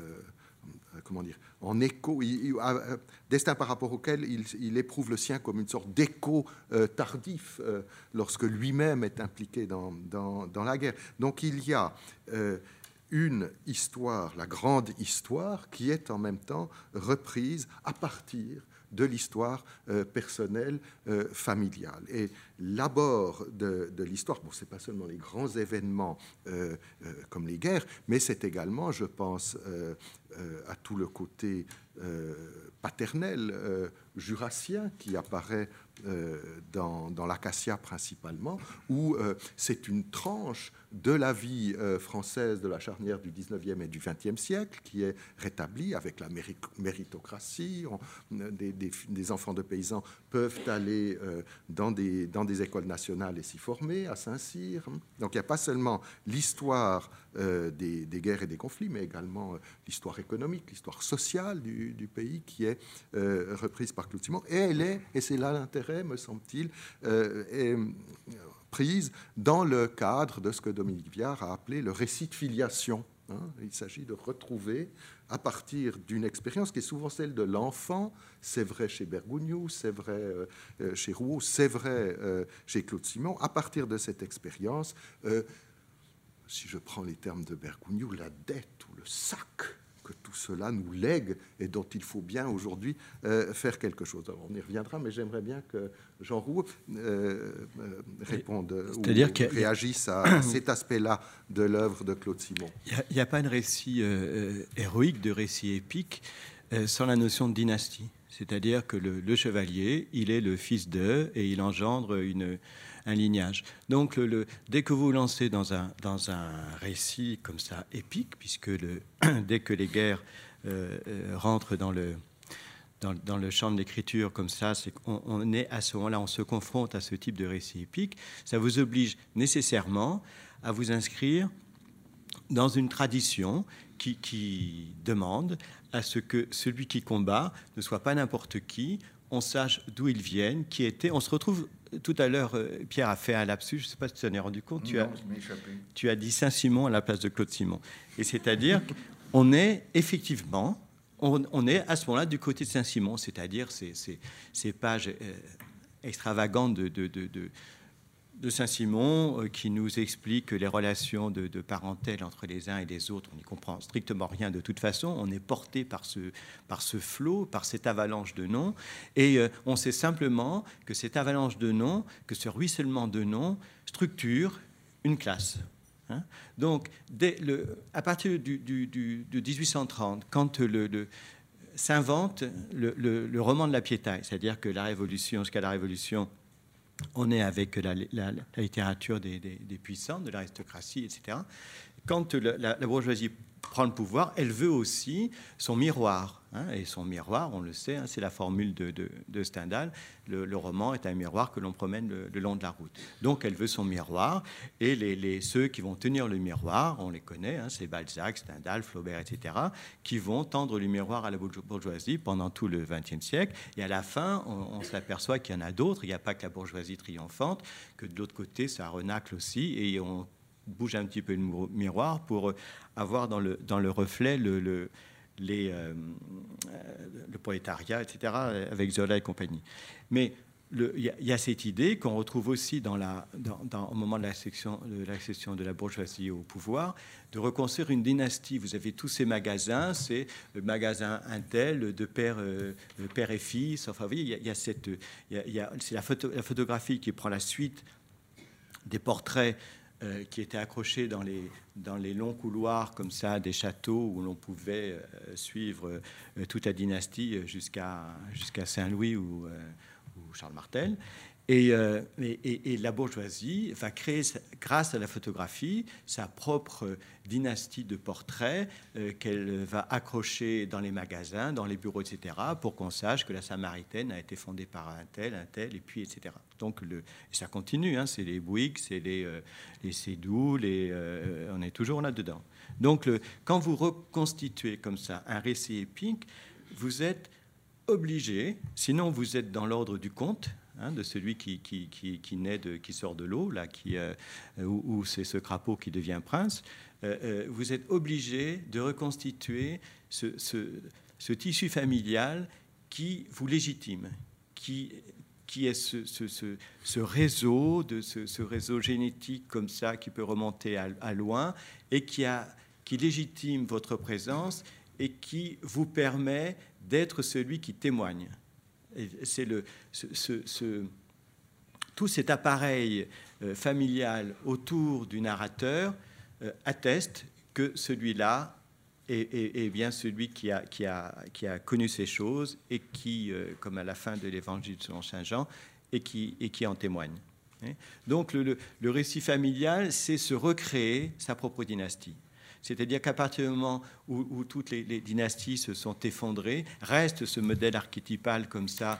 écho, destin par rapport auquel il éprouve le sien comme une sorte d'écho tardif lorsque lui-même est impliqué dans la guerre. Donc il y a une histoire, la grande histoire, qui est en même temps reprise à partir de l'histoire personnelle, familiale. Et l'abord de l'histoire, bon, ce n'est pas seulement les grands événements comme les guerres, mais c'est également, je pense, à tout le côté paternel, jurassien, qui apparaît dans l'Acacia principalement, où c'est une tranche de la vie française de la charnière du 19e et du 20e siècle qui est rétablie avec la méritocratie. Des enfants de paysans peuvent aller dans des écoles nationales et s'y former à Saint-Cyr. Donc il n'y a pas seulement l'histoire des guerres et des conflits, mais également l'histoire économique, l'histoire sociale du pays qui est reprise par Claude Simon. Et elle est, et c'est là l'intérêt, me semble-t-il, est prise dans le cadre de ce que Dominique Viard a appelé le récit de filiation. Il s'agit de retrouver, à partir d'une expérience qui est souvent celle de l'enfant, c'est vrai chez Bergogneau, c'est vrai chez Rouault, c'est vrai chez Claude Simon, à partir de cette expérience, si je prends les termes de Bergogneau, la dette ou le sac que tout cela nous lègue et dont il faut bien aujourd'hui faire quelque chose. Alors on y reviendra, mais j'aimerais bien que Jean Rouault réponde ou réagisse à cet aspect-là de l'œuvre de Claude Simon. Il n'y a pas de récit héroïque, de récit épique, sans la notion de dynastie. C'est-à-dire que le chevalier, il est le fils d'eux et il engendre un lignage. Donc, dès que vous vous lancez dans un récit comme ça épique, puisque dès que les guerres rentrent dans le champ de l'écriture comme ça, c'est qu'on est à ce moment-là, on se confronte à ce type de récit épique. Ça vous oblige nécessairement à vous inscrire dans une tradition qui demande à ce que celui qui combat ne soit pas n'importe qui, on sache d'où ils viennent, qui étaient. On se retrouve tout à l'heure, Pierre a fait un lapsus, je ne sais pas si tu en es rendu compte, tu as dit Saint-Simon à la place de Claude Simon. Et c'est-à-dire qu'on est effectivement, on est à ce moment-là du côté de Saint-Simon, c'est-à-dire ces pages extravagantes de Saint-Simon qui nous explique les relations de parentèle entre les uns et les autres. On n'y comprend strictement rien de toute façon. On est porté par ce flot, par cette avalanche de noms. Et on sait simplement que cette avalanche de noms, que ce ruissellement de noms structure une classe. Donc, à partir de 1830, quand s'invente le roman de la Piétaille, c'est-à-dire que la Révolution, jusqu'à la Révolution, on est avec la littérature des puissants, de l'aristocratie, etc. Quand la bourgeoisie prend le pouvoir, elle veut aussi son miroir. Et son miroir, on le sait, c'est la formule de Stendhal. Le roman est un miroir que l'on promène le long de la route. Donc, elle veut son miroir. Et ceux qui vont tenir le miroir, on les connaît, c'est Balzac, Stendhal, Flaubert, etc., qui vont tendre le miroir à la bourgeoisie pendant tout le XXe siècle. Et à la fin, on s'aperçoit qu'il y en a d'autres. Il n'y a pas que la bourgeoisie triomphante, que de l'autre côté, ça renacle aussi. Et on bouge un petit peu le miroir pour avoir dans le reflet le prolétariat, etc., avec Zola et compagnie. Mais il y a cette idée qu'on retrouve aussi au moment de l'accession de la bourgeoisie au pouvoir, de reconstruire une dynastie. Vous avez tous ces magasins, c'est le magasin Intel, de père et fils. Enfin, vous voyez, c'est la photographie qui prend la suite des portraits qui étaient accrochés dans les longs couloirs comme ça des châteaux où l'on pouvait suivre toute la dynastie jusqu'à Saint-Louis ou Charles Martel. Et la bourgeoisie va créer, grâce à la photographie, sa propre dynastie de portraits qu'elle va accrocher dans les magasins, dans les bureaux, etc., pour qu'on sache que la Samaritaine a été fondée par un tel, et puis, etc. Donc, ça continue, c'est les Bouygues, c'est les Sédou, on est toujours là-dedans. Donc, quand vous reconstituez comme ça un récit épique, vous êtes obligé, sinon vous êtes dans l'ordre du conte, de celui qui naît, qui sort de l'eau, là, où c'est ce crapaud qui devient prince, vous êtes obligé de reconstituer ce tissu familial qui vous légitime, qui est ce réseau, ce réseau génétique comme ça, qui peut remonter à loin, et qui légitime votre présence et qui vous permet d'être celui qui témoigne. C'est tout cet appareil familial autour du narrateur atteste que celui-là est bien celui qui a connu ces choses et qui, comme à la fin de l'évangile selon saint Jean, et qui en témoigne. Donc le récit familial, c'est se recréer sa propre dynastie. C'est-à-dire qu'à partir du moment où toutes les dynasties se sont effondrées, reste ce modèle archétypal comme ça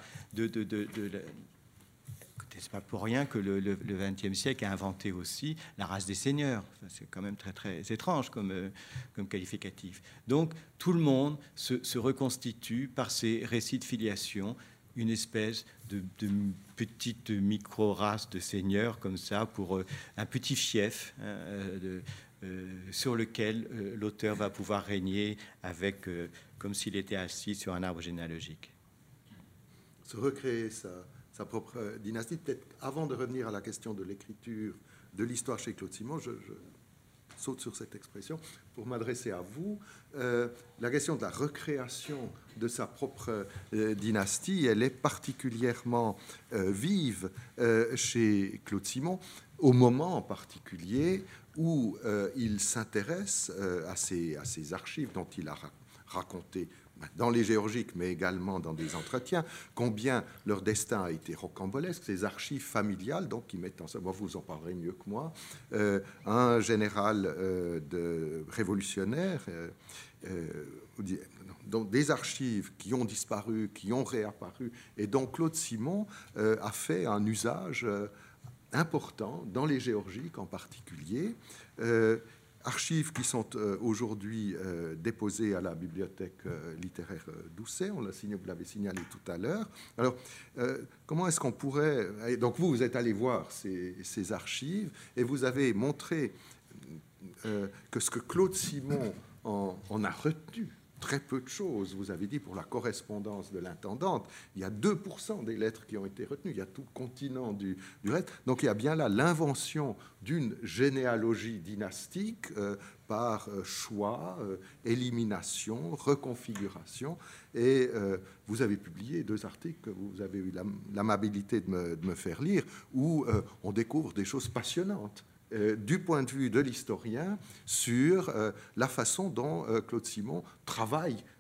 Écoutez, c'est pas pour rien que le XXe siècle a inventé aussi la race des seigneurs. C'est quand même très, très étrange comme qualificatif. Donc, tout le monde se reconstitue par ces récits de filiation, une espèce de petite micro-race de seigneurs comme ça, pour un petit fief sur lequel l'auteur va pouvoir régner comme s'il était assis sur un arbre généalogique. Se recréer sa propre dynastie. Peut-être avant de revenir à la question de l'écriture de l'histoire chez Claude Simon, je saute sur cette expression pour m'adresser à vous. La question de la recréation de sa propre dynastie, elle est particulièrement vive chez Claude Simon, au moment en particulier où il s'intéresse à ces archives dont il a raconté dans les géorgiques, mais également dans des entretiens, combien leur destin a été rocambolesque, ces archives familiales, donc qui mettent en scène, vous en parlerez mieux que moi, un général révolutionnaire, donc des archives qui ont disparu, qui ont réapparu, et dont Claude Simon a fait un usage important dans les géorgiques en particulier. Archives qui sont aujourd'hui déposées à la bibliothèque littéraire d'Ousset, vous l'avez signalé tout à l'heure. Alors, comment est-ce qu'on pourrait... Donc vous êtes allé voir ces archives et vous avez montré que ce que Claude Simon en a retenu, très peu de choses. Vous avez dit pour la correspondance de l'intendante, il y a 2% des lettres qui ont été retenues, il y a tout le continent du reste. Donc il y a bien là l'invention d'une généalogie dynastique par choix, élimination, reconfiguration. Et vous avez publié 2 articles que vous avez eu l'amabilité de me faire lire, où on découvre des choses passionnantes du point de vue de l'historien sur la façon dont Claude Simon travaille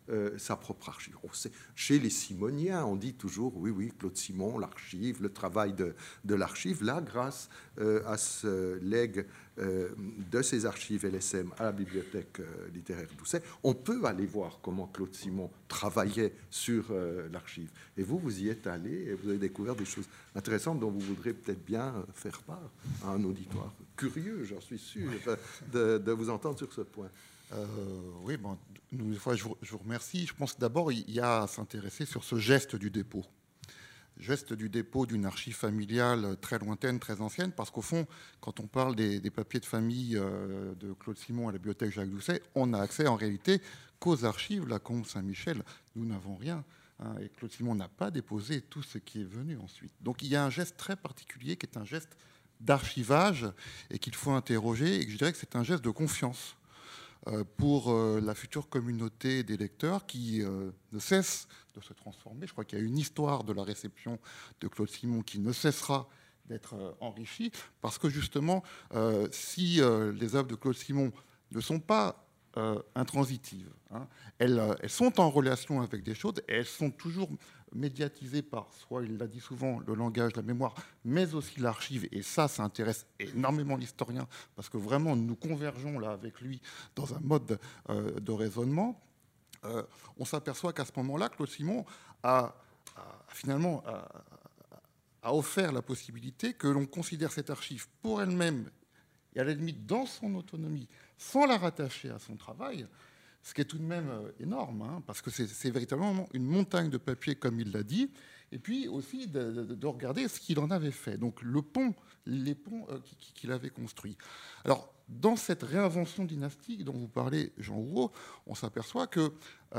sa propre archive. Chez les Simoniens, on dit toujours, oui, Claude Simon, l'archive, le travail de l'archive. Là, grâce à ce legs de ses archives LSM à la bibliothèque littéraire d'Ousset, on peut aller voir comment Claude Simon travaillait sur l'archive. Et vous y êtes allé et vous avez découvert des choses intéressantes dont vous voudrez peut-être bien faire part à un auditoire curieux, j'en suis sûr, de vous entendre sur ce point. Oui, bon, une fois, je vous remercie. Je pense que d'abord, il y a à s'intéresser sur ce geste du dépôt. Geste du dépôt d'une archive familiale très lointaine, très ancienne, parce qu'au fond, quand on parle des papiers de famille de Claude Simon à la bibliothèque Jacques Doucet, on n'a accès en réalité qu'aux archives, la Combe Saint-Michel. Nous n'avons rien. Hein, et Claude Simon n'a pas déposé tout ce qui est venu ensuite. Donc il y a un geste très particulier qui est un geste d'archivage et qu'il faut interroger, et que je dirais que c'est un geste de confiance pour la future communauté des lecteurs qui ne cesse de se transformer. Je crois qu'il y a une histoire de la réception de Claude Simon qui ne cessera d'être enrichie, parce que justement, si les œuvres de Claude Simon ne sont pas intransitives, hein, elles sont en relation avec des choses, et elles sont toujours médiatisées par, soit il l'a dit souvent, le langage, la mémoire, mais aussi l'archive, et ça intéresse énormément l'historien, parce que vraiment nous convergeons là avec lui dans un mode de raisonnement. On s'aperçoit qu'à ce moment-là, Claude Simon a finalement offert la possibilité que l'on considère cette archive pour elle-même, et à la limite dans son autonomie, sans la rattacher à son travail, ce qui est tout de même énorme, hein, parce que c'est véritablement une montagne de papier, comme il l'a dit, et puis aussi de regarder ce qu'il en avait fait. Donc les ponts qu'il avait construits. Alors, dans cette réinvention dynastique dont vous parlez, Jean Houreau, on s'aperçoit que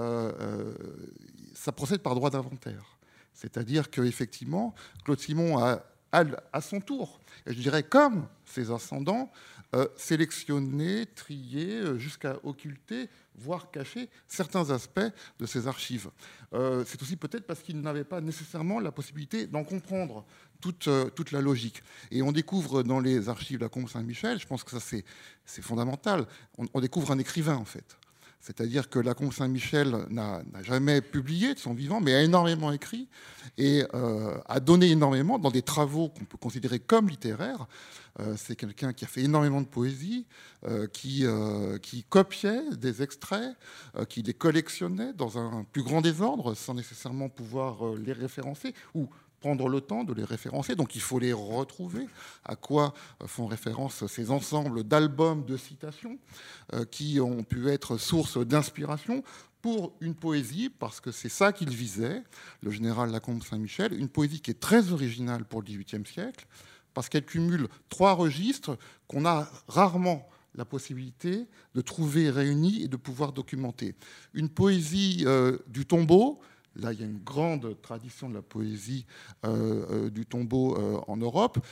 ça procède par droit d'inventaire. C'est-à-dire qu'effectivement, Claude Simon a à son tour, et je dirais comme ses ascendants, sélectionner, trier, jusqu'à occulter, voire cacher certains aspects de ses archives. C'est aussi peut-être parce qu'il n'avait pas nécessairement la possibilité d'en comprendre toute la logique. Et on découvre dans les archives de la Combe Saint-Michel, je pense que ça c'est fondamental, on découvre un écrivain en fait. C'est-à-dire que la Combe Saint-Michel n'a jamais publié de son vivant, mais a énormément écrit et a donné énormément dans des travaux qu'on peut considérer comme littéraires. C'est quelqu'un qui a fait énormément de poésie, qui copiait des extraits, qui les collectionnait dans un plus grand désordre sans nécessairement pouvoir les référencer ou prendre le temps de les référencer, donc il faut les retrouver. À quoi font référence ces ensembles d'albums de citations qui ont pu être source d'inspiration pour une poésie, parce que c'est ça qu'il visait, le général Lacombe Saint-Michel, une poésie qui est très originale pour le XVIIIe siècle, parce qu'elle cumule 3 registres qu'on a rarement la possibilité de trouver réunis et de pouvoir documenter. Une poésie du tombeau. Là, il y a une grande tradition de la poésie du tombeau en Europe.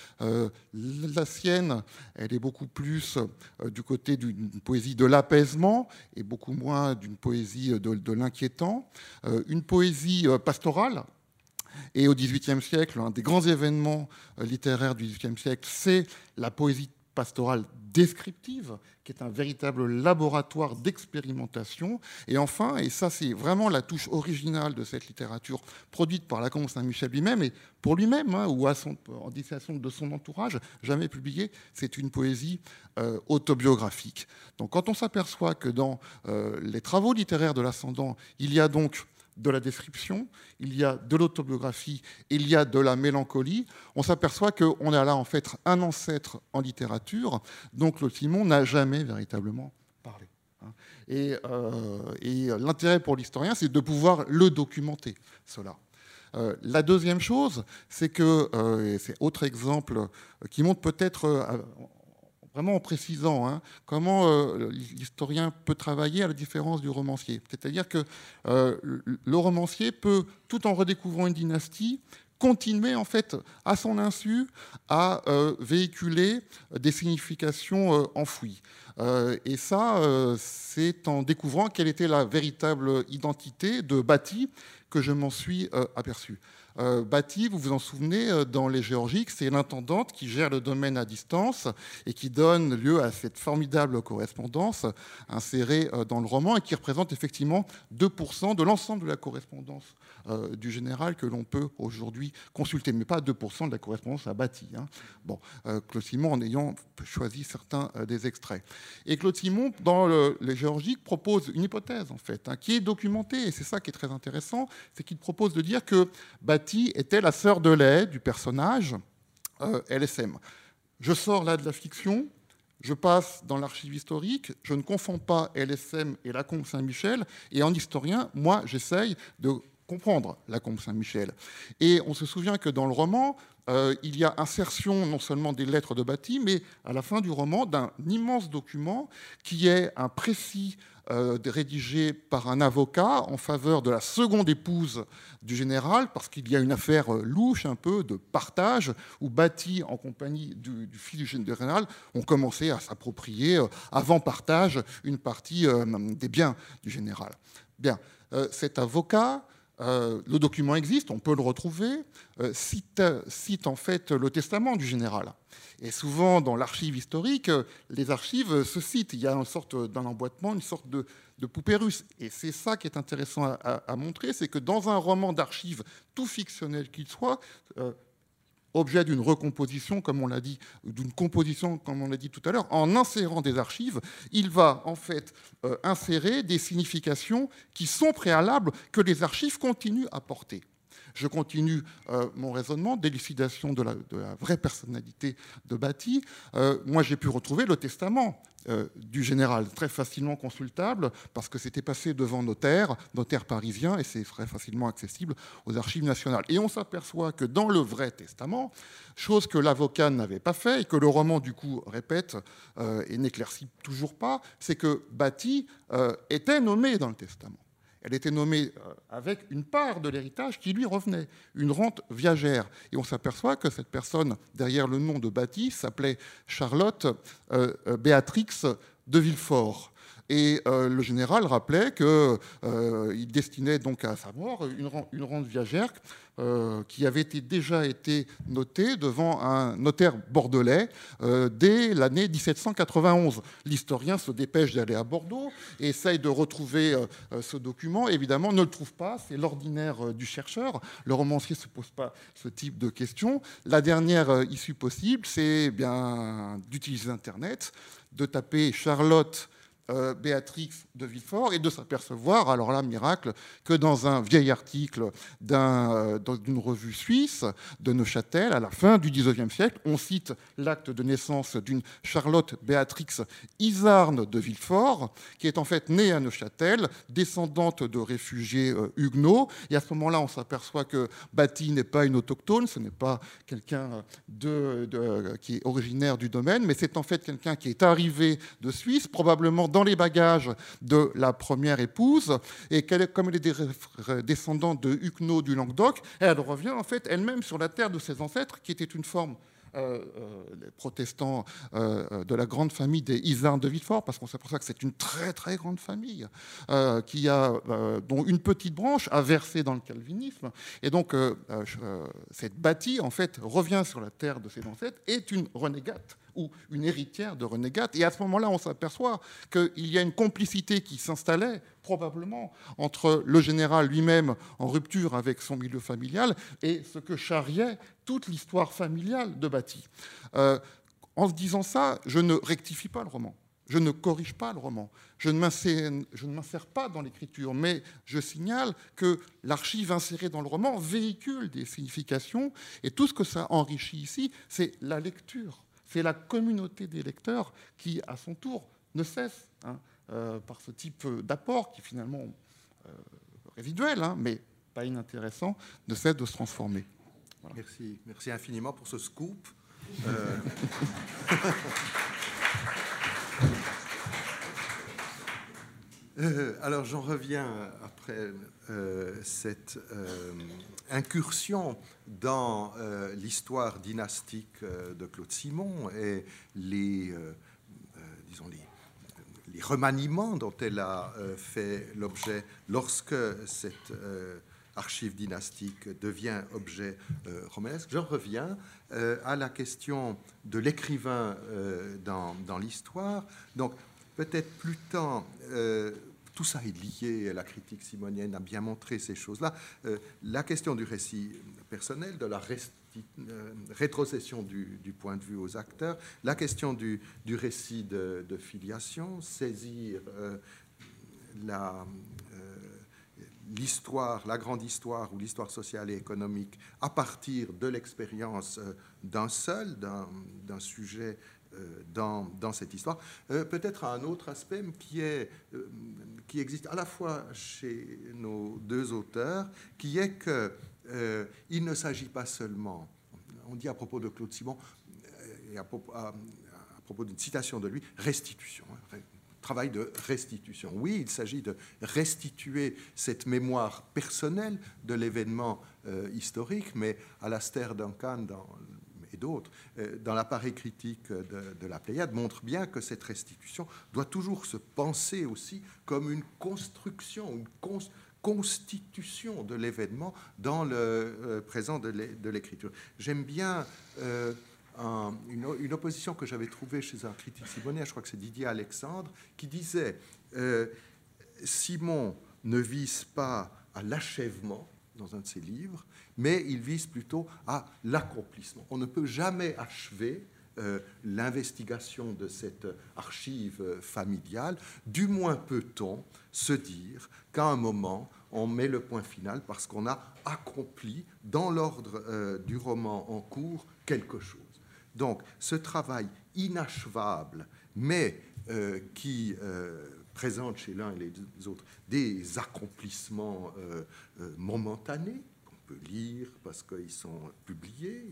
La sienne, elle est beaucoup plus du côté d'une poésie de l'apaisement et beaucoup moins d'une poésie de l'inquiétant. Une poésie pastorale. Et au XVIIIe siècle, un des grands événements littéraires du XVIIIe siècle, c'est la poésie pastorale descriptive, qui est un véritable laboratoire d'expérimentation. Et enfin, et ça c'est vraiment la touche originale de cette littérature produite par Lacombe Saint-Michel lui-même, et pour lui-même, hein, ou en destination de son entourage, jamais publiée, c'est une poésie autobiographique. Donc quand on s'aperçoit que dans les travaux littéraires de l'ascendant, il y a donc de la description, il y a de l'autobiographie, il y a de la mélancolie, on s'aperçoit qu'on a là en fait un ancêtre en littérature, donc Claude Simon n'a jamais véritablement parlé. Et l'intérêt pour l'historien, c'est de pouvoir le documenter, cela. La deuxième chose, c'est que, et c'est autre exemple qui montre peut-être vraiment en précisant comment l'historien peut travailler à la différence du romancier. C'est-à-dire que le romancier peut, tout en redécouvrant une dynastie, continuer en fait à son insu à véhiculer des significations enfouies. Et ça, c'est en découvrant quelle était la véritable identité de Bâti que je m'en suis aperçu. Bati, vous vous en souvenez, dans les Géorgiques, c'est l'intendante qui gère le domaine à distance et qui donne lieu à cette formidable correspondance insérée dans le roman et qui représente effectivement 2% de l'ensemble de la correspondance du général que l'on peut aujourd'hui consulter, mais pas 2% de la correspondance à Bati. Hein. Bon, Claude Simon en ayant choisi certains des extraits. Et Claude Simon, dans les Géorgiques, propose une hypothèse, en fait, hein, qui est documentée, et c'est ça qui est très intéressant, c'est qu'il propose de dire que Bati était la sœur de lait du personnage LSM. Je sors là de la fiction, je passe dans l'archive historique, je ne confonds pas LSM et Lacombe Saint-Michel, et en historien, moi, j'essaye de comprendre Lacombe Saint-Michel. Et on se souvient que dans le roman, il y a insertion non seulement des lettres de Bati, mais à la fin du roman, d'un immense document qui est un précis rédigé par un avocat en faveur de la seconde épouse du général, parce qu'il y a une affaire louche un peu de partage, où Bati, en compagnie du fils du général, ont commencé à s'approprier, avant partage, une partie des biens du général. Bien, cet avocat... le document existe, on peut le retrouver, cite en fait le testament du général. Et souvent, dans l'archive historique, les archives se citent. Il y a une sorte d'un emboîtement, une sorte de poupée russe. Et c'est ça qui est intéressant à montrer, c'est que dans un roman d'archives, tout fictionnel qu'il soit, objet d'une recomposition, comme on l'a dit, d'une composition, comme on l'a dit tout à l'heure, en insérant des archives, il va en fait insérer des significations qui sont préalables que les archives continuent à porter. Je continue mon raisonnement d'élucidation de la vraie personnalité de Bati. Moi, j'ai pu retrouver le testament du général, très facilement consultable, parce que c'était passé devant notaire parisien, et c'est très facilement accessible aux archives nationales. Et on s'aperçoit que dans le vrai testament, chose que l'avocat n'avait pas fait, et que le roman, du coup, répète et n'éclaircit toujours pas, c'est que Bati était nommé dans le testament. Elle était nommée avec une part de l'héritage qui lui revenait, une rente viagère. Et on s'aperçoit que cette personne, derrière le nom de Bati, s'appelait Charlotte Béatrix de Villefort. Et le général rappelait qu'il destinait donc à sa mort une rente viagère qui avait déjà été notée devant un notaire bordelais dès l'année 1791. L'historien se dépêche d'aller à Bordeaux et essaye de retrouver ce document. Évidemment, ne le trouve pas, c'est l'ordinaire du chercheur. Le romancier ne se pose pas ce type de questions. La dernière issue possible, c'est bien d'utiliser Internet, de taper Charlotte Béatrix de Villefort et de s'apercevoir, alors là, miracle, que dans un vieil article d'une revue suisse de Neuchâtel, à la fin du XIXe siècle, on cite l'acte de naissance d'une Charlotte Béatrix Isarne de Villefort, qui est en fait née à Neuchâtel, descendante de réfugiés huguenots. Et à ce moment-là, on s'aperçoit que Bati n'est pas une autochtone, ce n'est pas quelqu'un qui est originaire du domaine, mais c'est en fait quelqu'un qui est arrivé de Suisse, probablement dans les bagages de la première épouse, et comme elle est descendante de Huguenots du Languedoc, elle revient en fait elle-même sur la terre de ses ancêtres, qui était une forme les protestants de la grande famille des Isarnes de Villefort, parce qu'on s'aperçoit que c'est une très très grande famille dont une petite branche a versé dans le calvinisme, et donc cette Bati en fait revient sur la terre de ses ancêtres, est une renégate ou une héritière de renégate. Et à ce moment-là, on s'aperçoit qu'il y a une complicité qui s'installait probablement entre le général lui-même en rupture avec son milieu familial et ce que charriait toute l'histoire familiale de Bati. En se disant ça, je ne rectifie pas le roman. Je ne corrige pas le roman. Je ne m'insère pas dans l'écriture, mais je signale que l'archive insérée dans le roman véhicule des significations, et tout ce que ça enrichit ici, c'est la lecture. C'est la communauté des lecteurs qui, à son tour, ne cesse, par ce type d'apport qui finalement résiduel, mais pas inintéressant, ne cesse de se transformer. Voilà. Merci infiniment pour ce scoop. Alors j'en reviens après cette incursion dans l'histoire dynastique de Claude Simon et les remaniements dont elle a fait l'objet lorsque cette archive dynastique devient objet romanesque. J'en reviens à la question de l'écrivain dans l'histoire. Donc, peut-être plus tant, tout ça est lié, la critique simonienne a bien montré ces choses-là. La question du récit personnel, de la rétrocession du point de vue aux acteurs, la question du récit de filiation, saisir l'histoire, la grande histoire ou l'histoire sociale et économique à partir de l'expérience d'un seul, d'un sujet dans cette histoire. Peut-être un autre aspect qui existe à la fois chez nos deux auteurs, qui est qu'il ne s'agit pas seulement, on dit à propos de Claude Simon, et à propos d'une citation de lui, restitution, travail de restitution. Oui, il s'agit de restituer cette mémoire personnelle de l'événement historique, mais Alastair Duncan et d'autres, dans l'appareil critique de la Pléiade, montre bien que cette restitution doit toujours se penser aussi comme une construction, une constitution de l'événement dans le présent de l'écriture. J'aime bien une opposition que j'avais trouvée chez un critique simonien, je crois que c'est Didier Alexandre, qui disait Simon ne vise pas à l'achèvement dans un de ses livres, mais il vise plutôt à l'accomplissement. On ne peut jamais achever l'investigation de cette archive familiale. Du moins peut-on se dire qu'à un moment, on met le point final parce qu'on a accompli dans l'ordre du roman en cours quelque chose. Donc, ce travail inachevable, mais qui présente chez l'un et les autres des accomplissements momentanés, qu'on peut lire parce qu'ils sont publiés,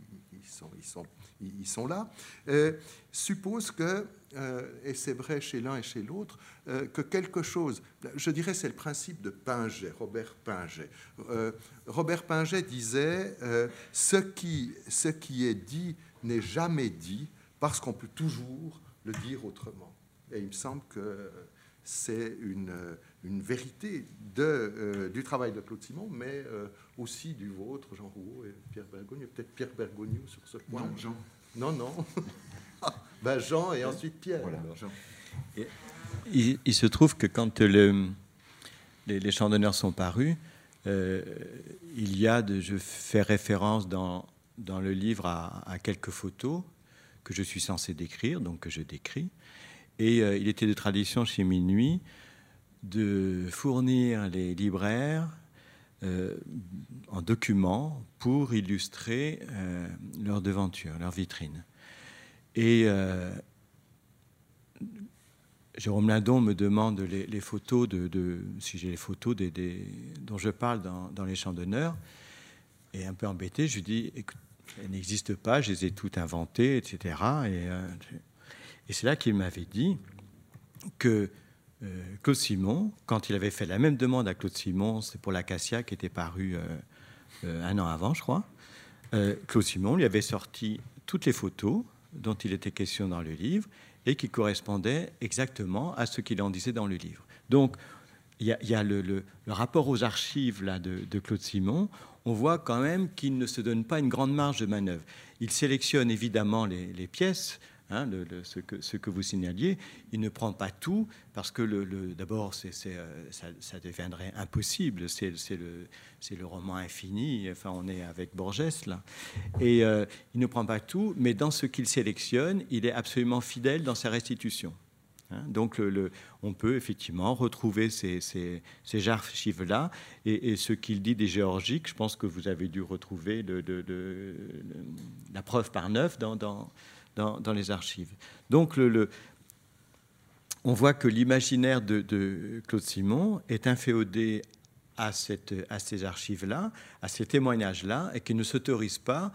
ils sont là, suppose que, et c'est vrai chez l'un et chez l'autre, que quelque chose, je dirais c'est le principe de Pinget, Robert Pinget. Robert Pinget disait ce qui est dit n'est jamais dit parce qu'on peut toujours le dire autrement. Et il me semble que c'est une vérité du travail de Claude Simon, mais aussi du vôtre, Jean Rouault et Pierre Bergogneau. Peut-être Pierre Bergogneau sur ce point. Non, Jean. Non. Ben Jean et ensuite Pierre. Voilà, Jean. Il se trouve que quand les Chants d'honneur sont parus, je fais référence dans le livre à quelques photos que je suis censé décrire, donc que je décris. Et il était de tradition chez Minuit de fournir les libraires en documents pour illustrer leur devanture, leur vitrine. Et Jérôme Lindon me demande les photos si j'ai les photos dont je parle dans les Chants d'honneur. Et un peu embêté, je lui dis, écoute, elles n'existent pas, je les ai toutes inventées, etc. Et c'est là qu'il m'avait dit que Claude Simon, quand il avait fait la même demande à Claude Simon, c'est pour l'Acacia qui était paru un an avant, je crois, Claude Simon lui avait sorti toutes les photos dont il était question dans le livre et qui correspondaient exactement à ce qu'il en disait dans le livre. Donc, il y a le rapport aux archives là, de Claude Simon. On voit quand même qu'il ne se donne pas une grande marge de manœuvre. Il sélectionne évidemment les pièces, ce que vous signaliez. Il ne prend pas tout parce que d'abord, ça deviendrait impossible. C'est le roman infini. Enfin, on est avec Borges là. Et il ne prend pas tout, mais dans ce qu'il sélectionne, il est absolument fidèle dans sa restitution. Donc, on peut effectivement retrouver ces archives-là et ce qu'il dit des géorgiques. Je pense que vous avez dû retrouver la preuve par neuf dans les archives. Donc, on voit que l'imaginaire de Claude Simon est inféodé à ces archives-là, à ces témoignages-là, et qu'il ne s'autorise pas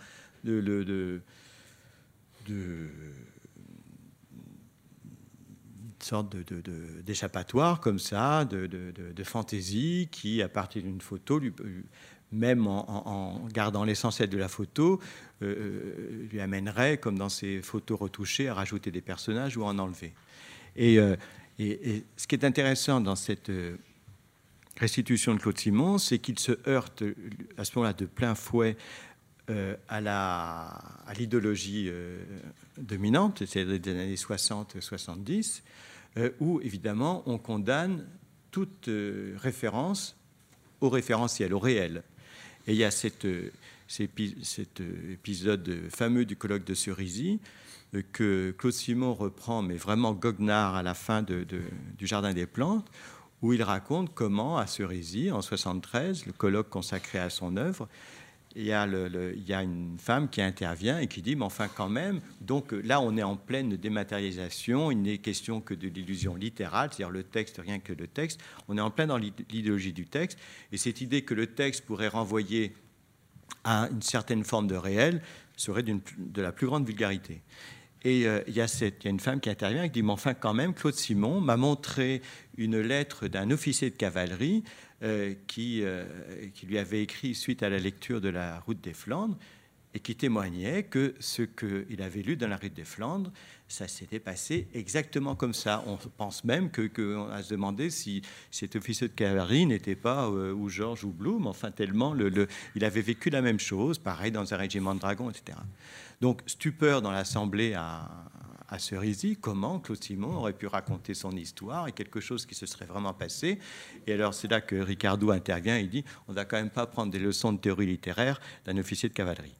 sorte d'échappatoire comme ça, de fantaisie qui, à partir d'une photo, même en gardant l'essentiel de la photo, lui amènerait, comme dans ces photos retouchées, à rajouter des personnages ou à en enlever. Et ce qui est intéressant dans cette restitution de Claude Simon, c'est qu'il se heurte à ce moment-là de plein fouet à l'idéologie dominante, c'est-à-dire des années 60-70, où évidemment on condamne toute référence au référentiel, au réel. Et il y a cet épisode fameux du colloque de Cerisy que Claude Simon reprend, mais vraiment goguenard à la fin du Jardin des Plantes, où il raconte comment, à Cerisy, en 1973, le colloque consacré à son œuvre, il y a une femme qui intervient et qui dit, mais enfin quand même, donc là on est en pleine dématérialisation, il n'est question que de l'illusion littérale, c'est-à-dire le texte, rien que le texte, on est en plein dans l'idéologie du texte, et cette idée que le texte pourrait renvoyer à une certaine forme de réel serait de la plus grande vulgarité. Et il y a une femme qui intervient et qui dit, mais enfin quand même, Claude Simon m'a montré une lettre d'un officier de cavalerie qui lui avait écrit suite à la lecture de la Route des Flandres et qui témoignait que ce qu'il avait lu dans la Route des Flandres, ça s'était passé exactement comme ça. On pense même qu'on a se demandé si cet officier de cavalerie n'était pas ou Georges ou Blum, enfin tellement il avait vécu la même chose, pareil dans un régiment de dragons, etc. Donc stupeur dans l'Assemblée à Cerisy, comment Claude Simon aurait pu raconter son histoire et quelque chose qui se serait vraiment passé. Et alors c'est là que Ricardo intervient, il dit, on ne va quand même pas prendre des leçons de théorie littéraire d'un officier de cavalerie.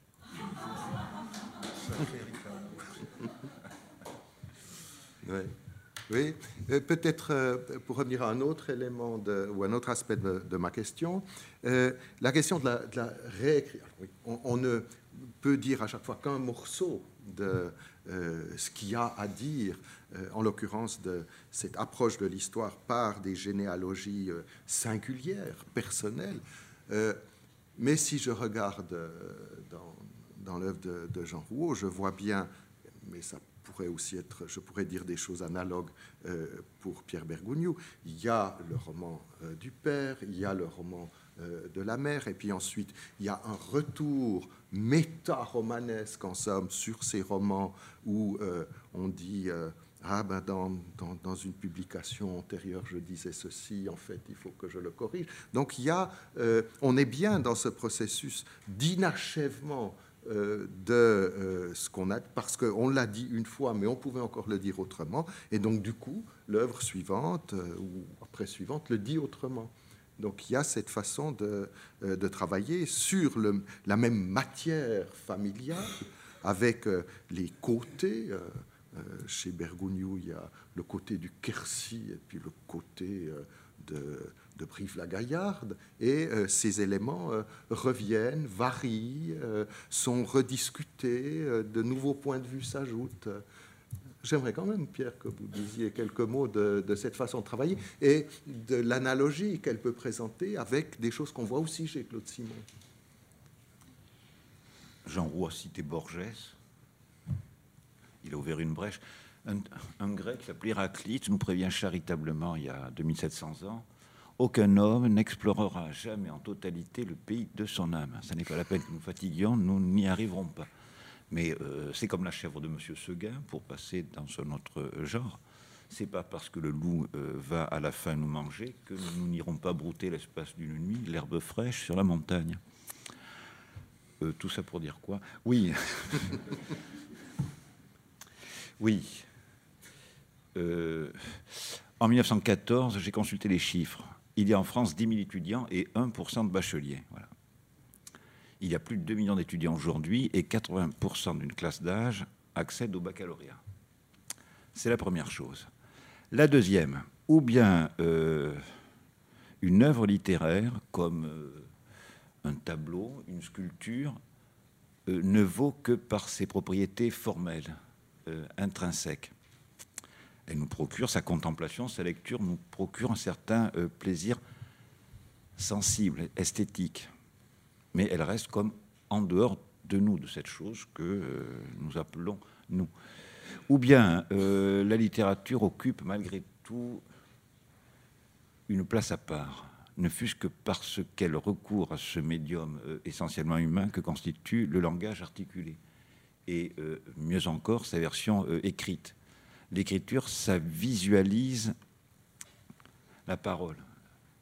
Oui. Peut-être pour revenir à un autre élément ou un autre aspect de ma question, la question de la réécriture. Oui. On ne peut dire à chaque fois qu'un morceau de ce qu'il y a à dire, en l'occurrence de cette approche de l'histoire par des généalogies singulières, personnelles. Mais si je regarde dans l'œuvre de Jean Rouault, je vois bien, mais ça pourrait aussi être, je pourrais dire des choses analogues pour Pierre Bergougnoux. Il y a le roman du père, il y a le roman de la mère, et puis ensuite il y a un retour méta-romanesque en somme sur ces romans où on dit dans une publication antérieure je disais ceci, en fait il faut que je le corrige. Donc il y a, on est bien dans ce processus d'inachèvement de ce qu'on a, parce qu'on l'a dit une fois, mais on pouvait encore le dire autrement, et donc du coup, l'œuvre suivante ou après suivante le dit autrement. Donc il y a cette façon de travailler sur la même matière familiale, avec les côtés. Chez Bergougnoux, il y a le côté du Quercy et puis le côté de Brive-la-Gaillarde, et ces éléments reviennent, varient, sont rediscutés, de nouveaux points de vue s'ajoutent. J'aimerais quand même, Pierre, que vous disiez quelques mots de cette façon de travailler et de l'analogie qu'elle peut présenter avec des choses qu'on voit aussi chez Claude Simon. Jean Roux a cité Borges. Il a ouvert une brèche. Un grec s'appelé Héraclite nous prévient charitablement il y a 2700 ans: aucun homme n'explorera jamais en totalité le pays de son âme. Ça n'est pas la peine que nous fatiguions, nous n'y arriverons pas. Mais c'est comme la chèvre de Monsieur Seguin, pour passer dans un autre genre. C'est pas parce que le loup va à la fin nous manger que nous n'irons pas brouter l'espace d'une nuit l'herbe fraîche sur la montagne. Tout ça pour dire quoi? Oui. Oui. En 1914, j'ai consulté les chiffres. Il y a en France 10 000 étudiants et 1% de bacheliers. Voilà. Il y a plus de 2 millions d'étudiants aujourd'hui et 80% d'une classe d'âge accèdent au baccalauréat. C'est la première chose. La deuxième, ou bien une œuvre littéraire comme un tableau, une sculpture, ne vaut que par ses propriétés formelles, intrinsèques. Elle nous procure, sa contemplation, sa lecture nous procure un certain plaisir sensible, esthétique. Mais elle reste comme en dehors de nous, de cette chose que nous appelons nous. Ou bien la littérature occupe malgré tout une place à part, ne fût-ce que parce qu'elle recourt à ce médium essentiellement humain que constitue le langage articulé. Et mieux encore, sa version écrite. L'écriture, ça visualise la parole.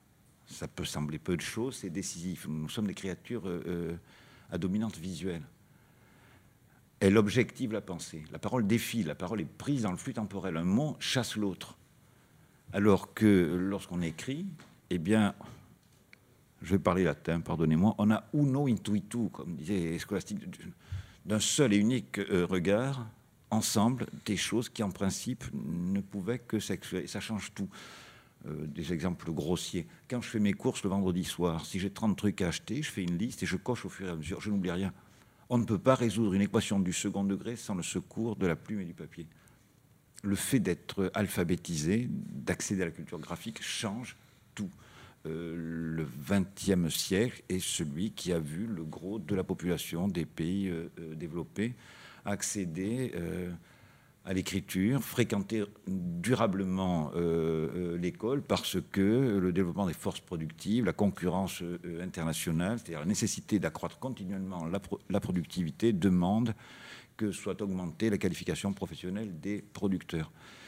Ça peut sembler peu de choses, c'est décisif. Nous sommes des créatures à dominante visuelle. Elle objective la pensée. La parole défile, la parole est prise dans le flux temporel. Un mot chasse l'autre. Alors que lorsqu'on écrit, eh bien, je vais parler latin, pardonnez-moi, on a uno intuitu, comme disait Scolastique, d'un seul et unique regard, ensemble, des choses qui en principe ne pouvaient que sexuer. Et ça change tout. Des exemples grossiers. Quand je fais mes courses le vendredi soir, si j'ai 30 trucs à acheter, je fais une liste et je coche au fur et à mesure. Je n'oublie rien. On ne peut pas résoudre une équation du second degré sans le secours de la plume et du papier. Le fait d'être alphabétisé, d'accéder à la culture graphique, change tout. Le XXe siècle est celui qui a vu le gros de la population des pays développés accéder à l'écriture, fréquenter durablement l'école parce que le développement des forces productives, la concurrence internationale, c'est-à-dire la nécessité d'accroître continuellement la productivité, demande que soit augmentée la qualification professionnelle des producteurs.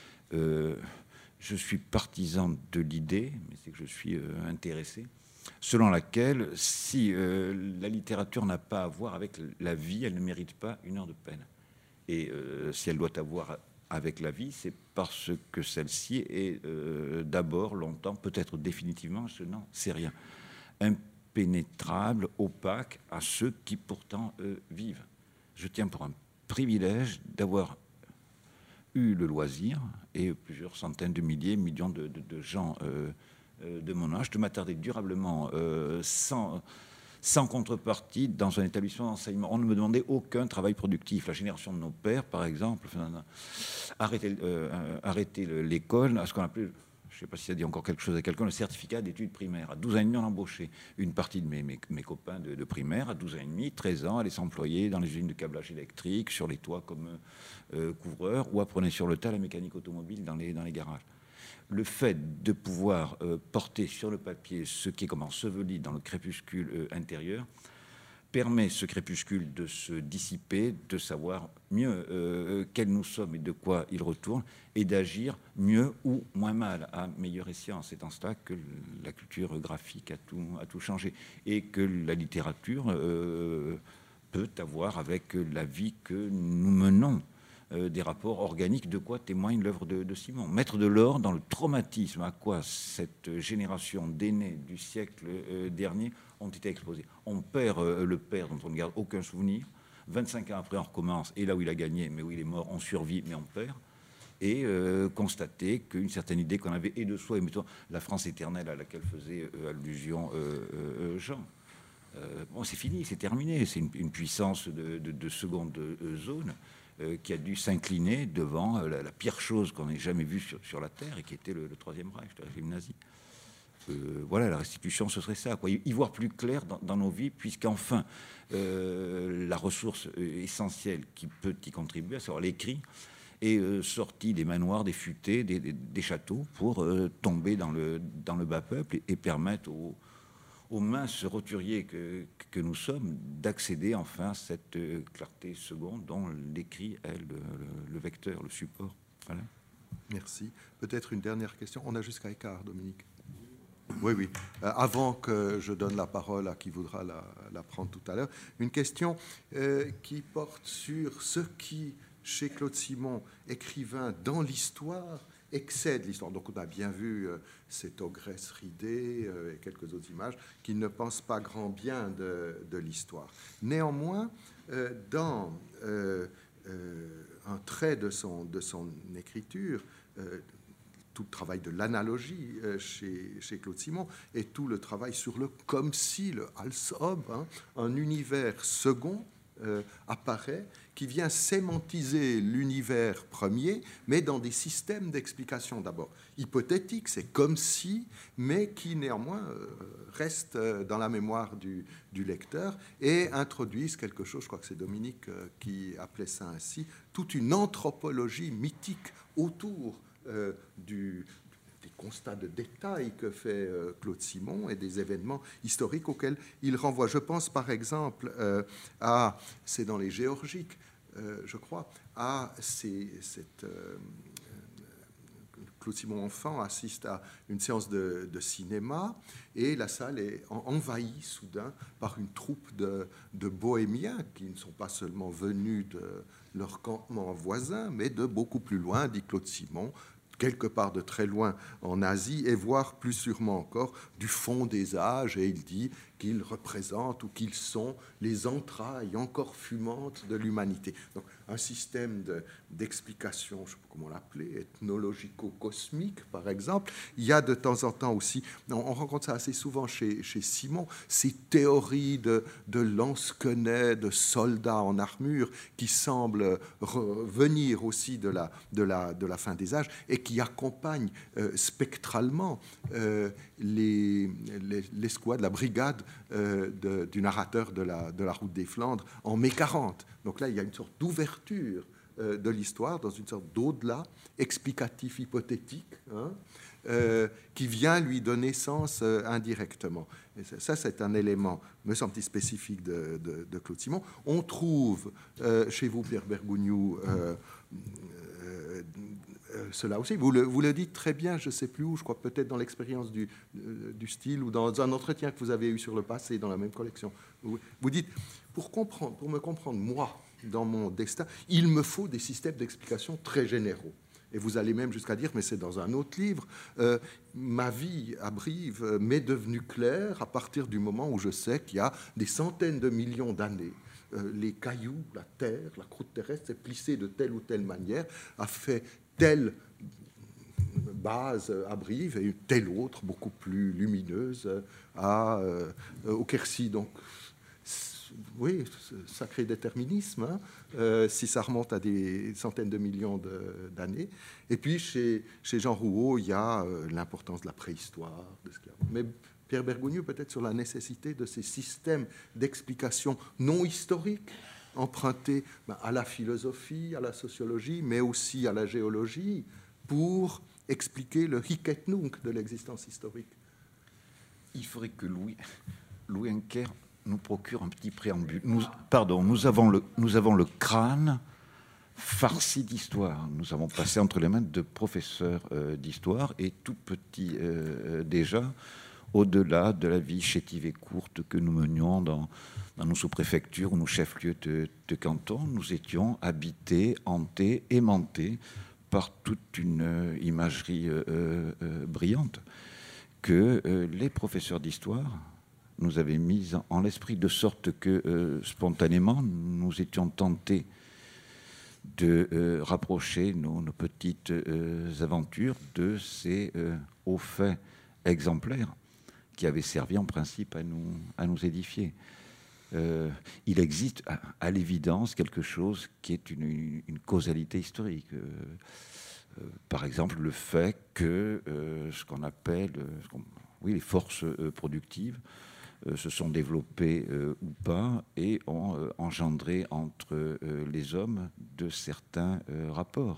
Je suis partisan de l'idée, mais c'est que je suis intéressé, selon laquelle si la littérature n'a pas à voir avec la vie, elle ne mérite pas une heure de peine. Et si elle doit avoir avec la vie, c'est parce que celle-ci est d'abord, longtemps, peut-être définitivement, je n'en sais rien, impénétrable, opaque à ceux qui pourtant vivent. Je tiens pour un privilège d'avoir eu le loisir, et plusieurs centaines de milliers, millions de gens de mon âge, de m'attarder durablement sans contrepartie dans un établissement d'enseignement. On ne me demandait aucun travail productif. La génération de nos pères, par exemple, arrêter l'école à ce qu'on appelait, je ne sais pas si ça dit encore quelque chose à quelqu'un, le certificat d'études primaires. À 12 ans et demi, on embauchait une partie de mes copains de primaire. À 12 ans et demi, 13 ans, allaient s'employer dans les usines de câblage électrique, sur les toits comme couvreurs, ou apprenaient sur le tas la mécanique automobile dans les garages. Le fait de pouvoir porter sur le papier ce qui est comme enseveli dans le crépuscule intérieur permet ce crépuscule de se dissiper, de savoir mieux quels nous sommes et de quoi il retourne, et d'agir mieux ou moins mal, à meilleure escient. C'est en cela que la culture graphique a tout changé, et que la littérature peut avoir avec la vie que nous menons des rapports organiques, de quoi témoigne l'œuvre de Simon. Mettre de l'ordre dans le traumatisme à quoi cette génération d'aînés du siècle dernier ont été exposés. On perd le père dont on ne garde aucun souvenir. 25 ans après, on recommence, et là où il a gagné, mais où il est mort, on survit, mais on perd. Et constater qu'une certaine idée qu'on avait, et de soi, et mettons la France éternelle à laquelle faisait allusion Jean, bon, c'est fini, c'est terminé. C'est une puissance de seconde zone qui a dû s'incliner devant la pire chose qu'on ait jamais vue sur la Terre, et qui était le Troisième Reich, le régime nazi. Voilà, la restitution, ce serait ça, quoi. Y voir plus clair dans nos vies, puisqu'enfin, la ressource essentielle qui peut y contribuer, à savoir l'écrit, est sortie des manoirs, des futaies, des châteaux, pour tomber dans le bas peuple et permettre aux minces roturiers que nous sommes d'accéder enfin à cette clarté seconde dont l'écrit est le vecteur, le support. Voilà. Merci. Peut-être une dernière question. On a jusqu'à écart, Dominique. Oui. Avant que je donne la parole à qui voudra la prendre tout à l'heure, une question qui porte sur ce qui, chez Claude Simon, écrivain dans l'histoire, excède l'histoire. Donc on a bien vu cette ogresse ridée et quelques autres images qui ne pensent pas grand bien de l'histoire. Néanmoins, dans un trait de son écriture, tout le travail de l'analogie chez Claude Simon et tout le travail sur le comme si, le Alsob, un univers second apparaît, qui vient sémantiser l'univers premier, mais dans des systèmes d'explication d'abord hypothétiques, c'est comme si, mais qui néanmoins restent dans la mémoire du lecteur et introduisent quelque chose, je crois que c'est Dominique qui appelait ça ainsi, toute une anthropologie mythique autour des constats de détail que fait Claude Simon et des événements historiques auxquels il renvoie. Je pense par exemple c'est dans les Géorgiques, je crois, à Claude Simon enfant assiste à une séance de cinéma et la salle est envahie soudain par une troupe de bohémiens qui ne sont pas seulement venus de leur campement voisin, mais de beaucoup plus loin, dit Claude Simon, quelque part de très loin en Asie, et voire plus sûrement encore du fond des âges, et il dit qu'ils représentent ou qu'ils sont les entrailles encore fumantes de l'humanité. Donc un système d'explication, je ne sais pas comment l'appeler, ethnologico-cosmique par exemple. Il y a de temps en temps aussi, on rencontre ça assez souvent chez Simon, ces théories de lance-quenets, de soldats en armure qui semblent venir aussi de la fin des âges et qui accompagnent spectralement l'escouade, la brigade du narrateur de la route des Flandres en mai 40. Donc là, il y a une sorte d'ouverture de l'histoire dans une sorte d'au-delà explicatif hypothétique, hein, qui vient lui donner sens indirectement. Et ça, c'est un élément, me semble-t-il, spécifique de Claude Simon. On trouve chez vous, Pierre Bergougnoux, cela aussi. Vous le dites très bien, je ne sais plus où, je crois peut-être dans l'expérience du style ou dans un entretien que vous avez eu sur le passé dans la même collection. Vous dites, pour me comprendre, moi, dans mon destin, il me faut des systèmes d'explication très généraux. Et vous allez même jusqu'à dire, mais c'est dans un autre livre, ma vie à Brive m'est devenue claire à partir du moment où je sais qu'il y a des centaines de millions d'années, les cailloux, la terre, la croûte terrestre s'est plissée de telle ou telle manière, a fait telle base à Brive et telle autre, beaucoup plus lumineuse, au Quercy. Donc, oui, sacré déterminisme, hein, si ça remonte à des centaines de millions d'années. Et puis, chez Jean Rouault, il y a l'importance de la préhistoire. Mais Pierre Bergougnoux, peut-être sur la nécessité de ces systèmes d'explication non historiques, empruntés à la philosophie, à la sociologie, mais aussi à la géologie, pour expliquer le hic et nunc de l'existence historique. Il faudrait que Louis Henker nous procure un petit préambule. Nous avons le crâne farci d'histoire. Nous avons passé entre les mains de professeurs d'histoire et tout petit déjà, au-delà de la vie chétive et courte que nous menions dans nos sous-préfectures ou nos chefs-lieux de canton, nous étions habités, hantés, aimantés par toute une imagerie brillante que les professeurs d'histoire nous avaient mise en l'esprit, de sorte que spontanément, nous étions tentés de rapprocher nos petites aventures de ces hauts faits exemplaires qui avaient servi en principe à nous édifier. Il existe à l'évidence quelque chose qui est une causalité historique. Par exemple, le fait que ce qu'on appelle les forces productives se sont développées ou pas et ont engendré entre les hommes de certains rapports.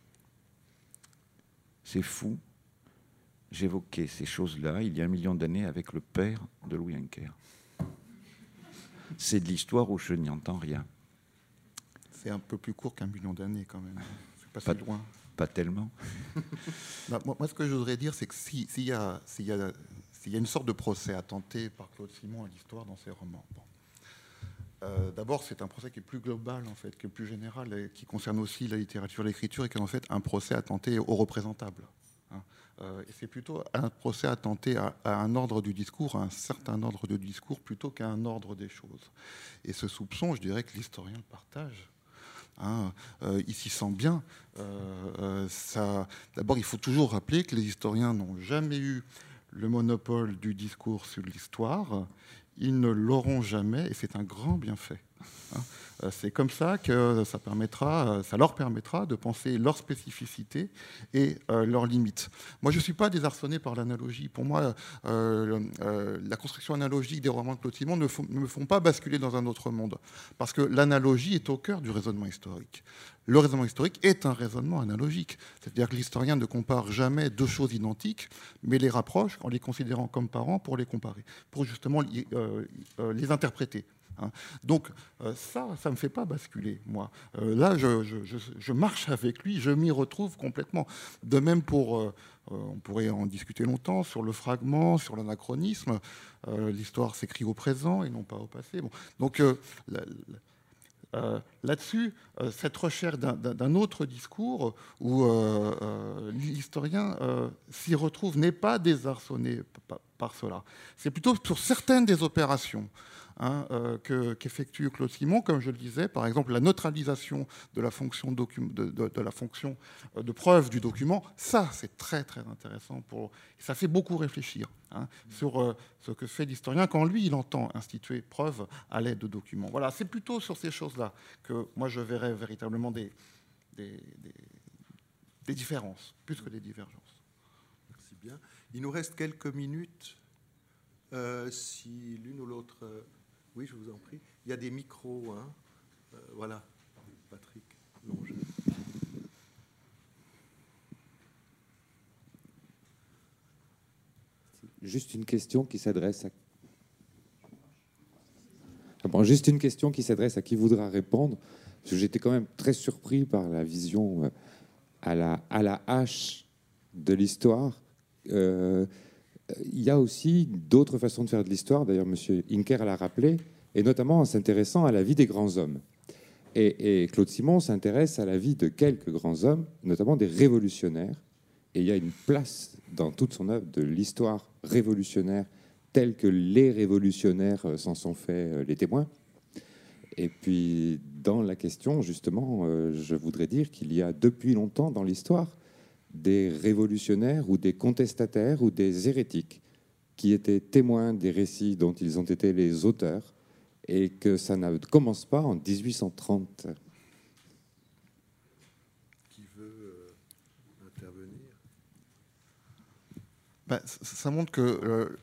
C'est fou. J'évoquais ces choses-là il y a 1 million d'années avec le père de Louis Henker. C'est de l'histoire où je n'y entends rien. C'est un peu plus court qu'1 million d'années quand même. C'est pas si loin. Pas tellement. Moi, ce que je voudrais dire, c'est que s'il y a une sorte de procès à tenter par Claude Simon à l'histoire dans ses romans, d'abord, c'est un procès qui est plus global, en fait, qui est plus général, et qui concerne aussi la littérature, l'écriture, et qui est en fait un procès à tenter au représentable. Et c'est plutôt un procès à tenter à un ordre du discours, à un certain ordre de discours, plutôt qu'à un ordre des choses. Et ce soupçon, je dirais que l'historien le partage. Il s'y sent bien. D'abord, il faut toujours rappeler que les historiens n'ont jamais eu le monopole du discours sur l'histoire. Ils ne l'auront jamais, et c'est un grand bienfait. C'est comme ça que ça leur permettra de penser leur spécificité et leurs limites. Moi, je ne suis pas désarçonné par l'analogie. Pour moi, la construction analogique des romans de Claude Simon ne me font pas basculer dans un autre monde. Parce que l'analogie est au cœur du raisonnement historique. Le raisonnement historique est un raisonnement analogique. C'est-à-dire que l'historien ne compare jamais deux choses identiques, mais les rapproche en les considérant comme parents pour les comparer, pour justement les interpréter. Hein. Donc ça ne me fait pas basculer, moi. Là, je marche avec lui, je m'y retrouve complètement. De même pour, on pourrait en discuter longtemps, sur le fragment, sur l'anachronisme. L'histoire s'écrit au présent et non pas au passé. Bon. Donc là-dessus, cette recherche d'un autre discours où l'historien s'y retrouve n'est pas désarçonné par cela. C'est plutôt sur certaines des opérations qu'effectue Claude Simon, comme je le disais, par exemple la neutralisation de la fonction de preuve du document. Ça, c'est très très intéressant. Ça fait beaucoup réfléchir sur ce que fait l'historien quand lui, il entend instituer preuve à l'aide de documents. Voilà, c'est plutôt sur ces choses-là que moi je verrais véritablement des différences, plus que des divergences. Merci bien. Il nous reste quelques minutes. Si l'une ou l'autre... Oui, je vous en prie. Il y a des micros. Voilà, Patrick Longe. Juste une question qui s'adresse juste une question qui s'adresse à qui voudra répondre. Parce que j'étais quand même très surpris par la vision à la hache de l'histoire. Il y a aussi d'autres façons de faire de l'histoire. D'ailleurs, M. Inker l'a rappelé, et notamment en s'intéressant à la vie des grands hommes. Et Claude Simon s'intéresse à la vie de quelques grands hommes, notamment des révolutionnaires. Et il y a une place dans toute son œuvre de l'histoire révolutionnaire telle que les révolutionnaires s'en sont fait les témoins. Et puis, dans la question, justement, je voudrais dire qu'il y a depuis longtemps dans l'histoire des révolutionnaires ou des contestataires ou des hérétiques qui étaient témoins des récits dont ils ont été les auteurs et que ça ne commence pas en 1830. Qui veut intervenir? Ça montre que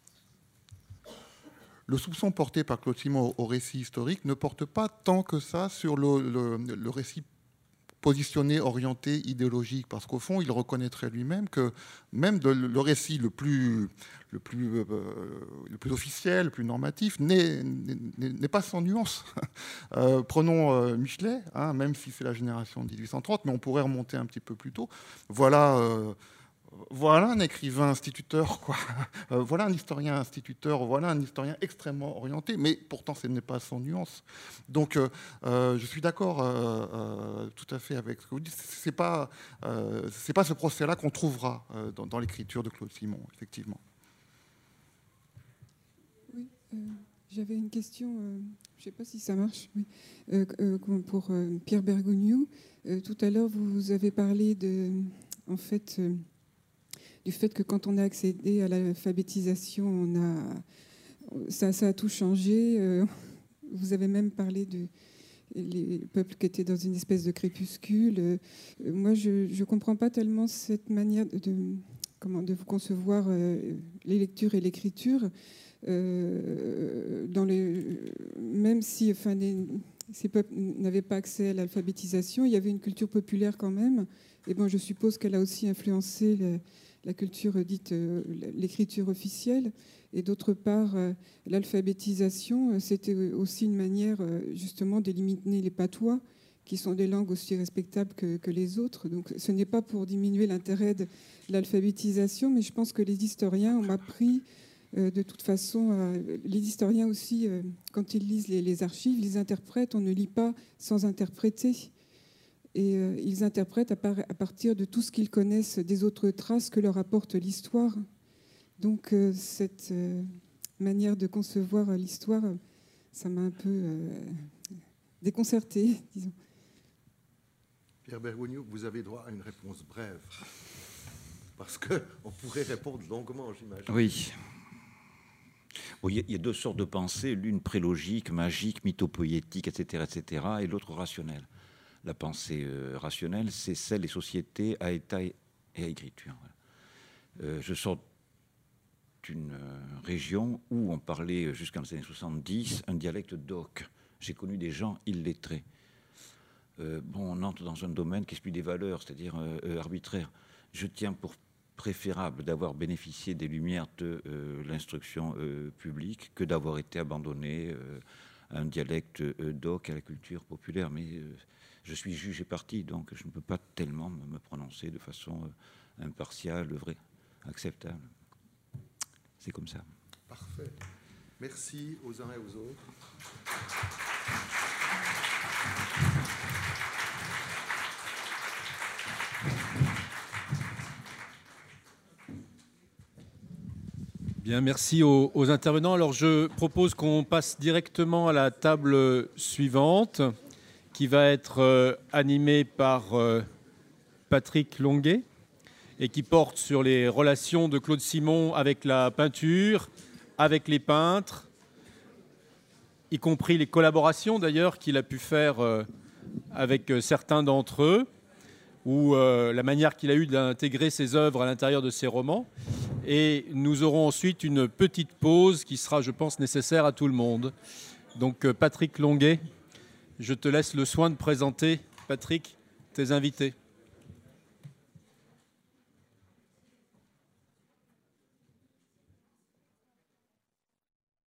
le soupçon porté par Claude Simon au récit historique ne porte pas tant que ça sur le récit positionné, orienté, idéologique, parce qu'au fond, il reconnaîtrait lui-même que même le récit le plus officiel, le plus normatif, n'est pas sans nuance. Prenons Michelet, même si c'est la génération de 1830, mais on pourrait remonter un petit peu plus tôt. Voilà un écrivain instituteur, quoi. Voilà un historien instituteur, voilà un historien extrêmement orienté, mais pourtant ce n'est pas sans nuance. Donc je suis d'accord tout à fait avec ce que vous dites. C'est pas ce procès-là qu'on trouvera dans l'écriture de Claude Simon, effectivement. Oui, j'avais une question, je ne sais pas si ça marche, oui. Pour Pierre Bergogneau. Tout à l'heure, vous avez parlé du fait que quand on a accédé à l'alphabétisation, ça a tout changé. Vous avez même parlé les peuples qui étaient dans une espèce de crépuscule. Moi, je ne comprends pas tellement cette manière de vous concevoir les lectures et l'écriture. Même si ces peuples n'avaient pas accès à l'alphabétisation, il y avait une culture populaire quand même. Et je suppose qu'elle a aussi influencé la culture dite l'écriture officielle. Et d'autre part, l'alphabétisation, c'était aussi une manière justement d'éliminer les patois, qui sont des langues aussi respectables que les autres. Donc ce n'est pas pour diminuer l'intérêt de l'alphabétisation, mais je pense que les historiens ont appris de toute façon, les historiens aussi, quand ils lisent les archives, ils interprètent, on ne lit pas sans interpréter. Et ils interprètent à partir de tout ce qu'ils connaissent des autres traces que leur apporte l'histoire. Donc cette manière de concevoir l'histoire, ça m'a un peu déconcertée, disons. Pierre Bergogneau, vous avez droit à une réponse brève, parce qu'on pourrait répondre longuement, j'imagine. Oui. Bon, il y a deux sortes de pensées, l'une prélogique, magique, mythopoétique, etc., et l'autre rationnelle. La pensée rationnelle, c'est celle des sociétés à état et à écriture. Je sors d'une région où on parlait jusqu'en les années 70 un dialecte d'oc. J'ai connu des gens illettrés. On entre dans un domaine qui explique des valeurs, c'est-à-dire arbitraires. Je tiens pour préférable d'avoir bénéficié des lumières de l'instruction publique que d'avoir été abandonné un dialecte d'oc à la culture populaire, mais je suis juge et parti, donc je ne peux pas tellement me prononcer de façon impartiale, vraie, acceptable. C'est comme ça. Parfait. Merci aux uns et aux autres. Bien, merci aux intervenants. Alors, je propose qu'on passe directement à la table suivante, qui va être animée par Patrick Longuet et qui porte sur les relations de Claude Simon avec la peinture, avec les peintres, y compris les collaborations d'ailleurs qu'il a pu faire avec certains d'entre eux, ou la manière qu'il a eu d'intégrer ses œuvres à l'intérieur de ses romans. Et nous aurons ensuite une petite pause qui sera, je pense, nécessaire à tout le monde. Donc Patrick Longuet, je te laisse le soin de présenter, Patrick, tes invités.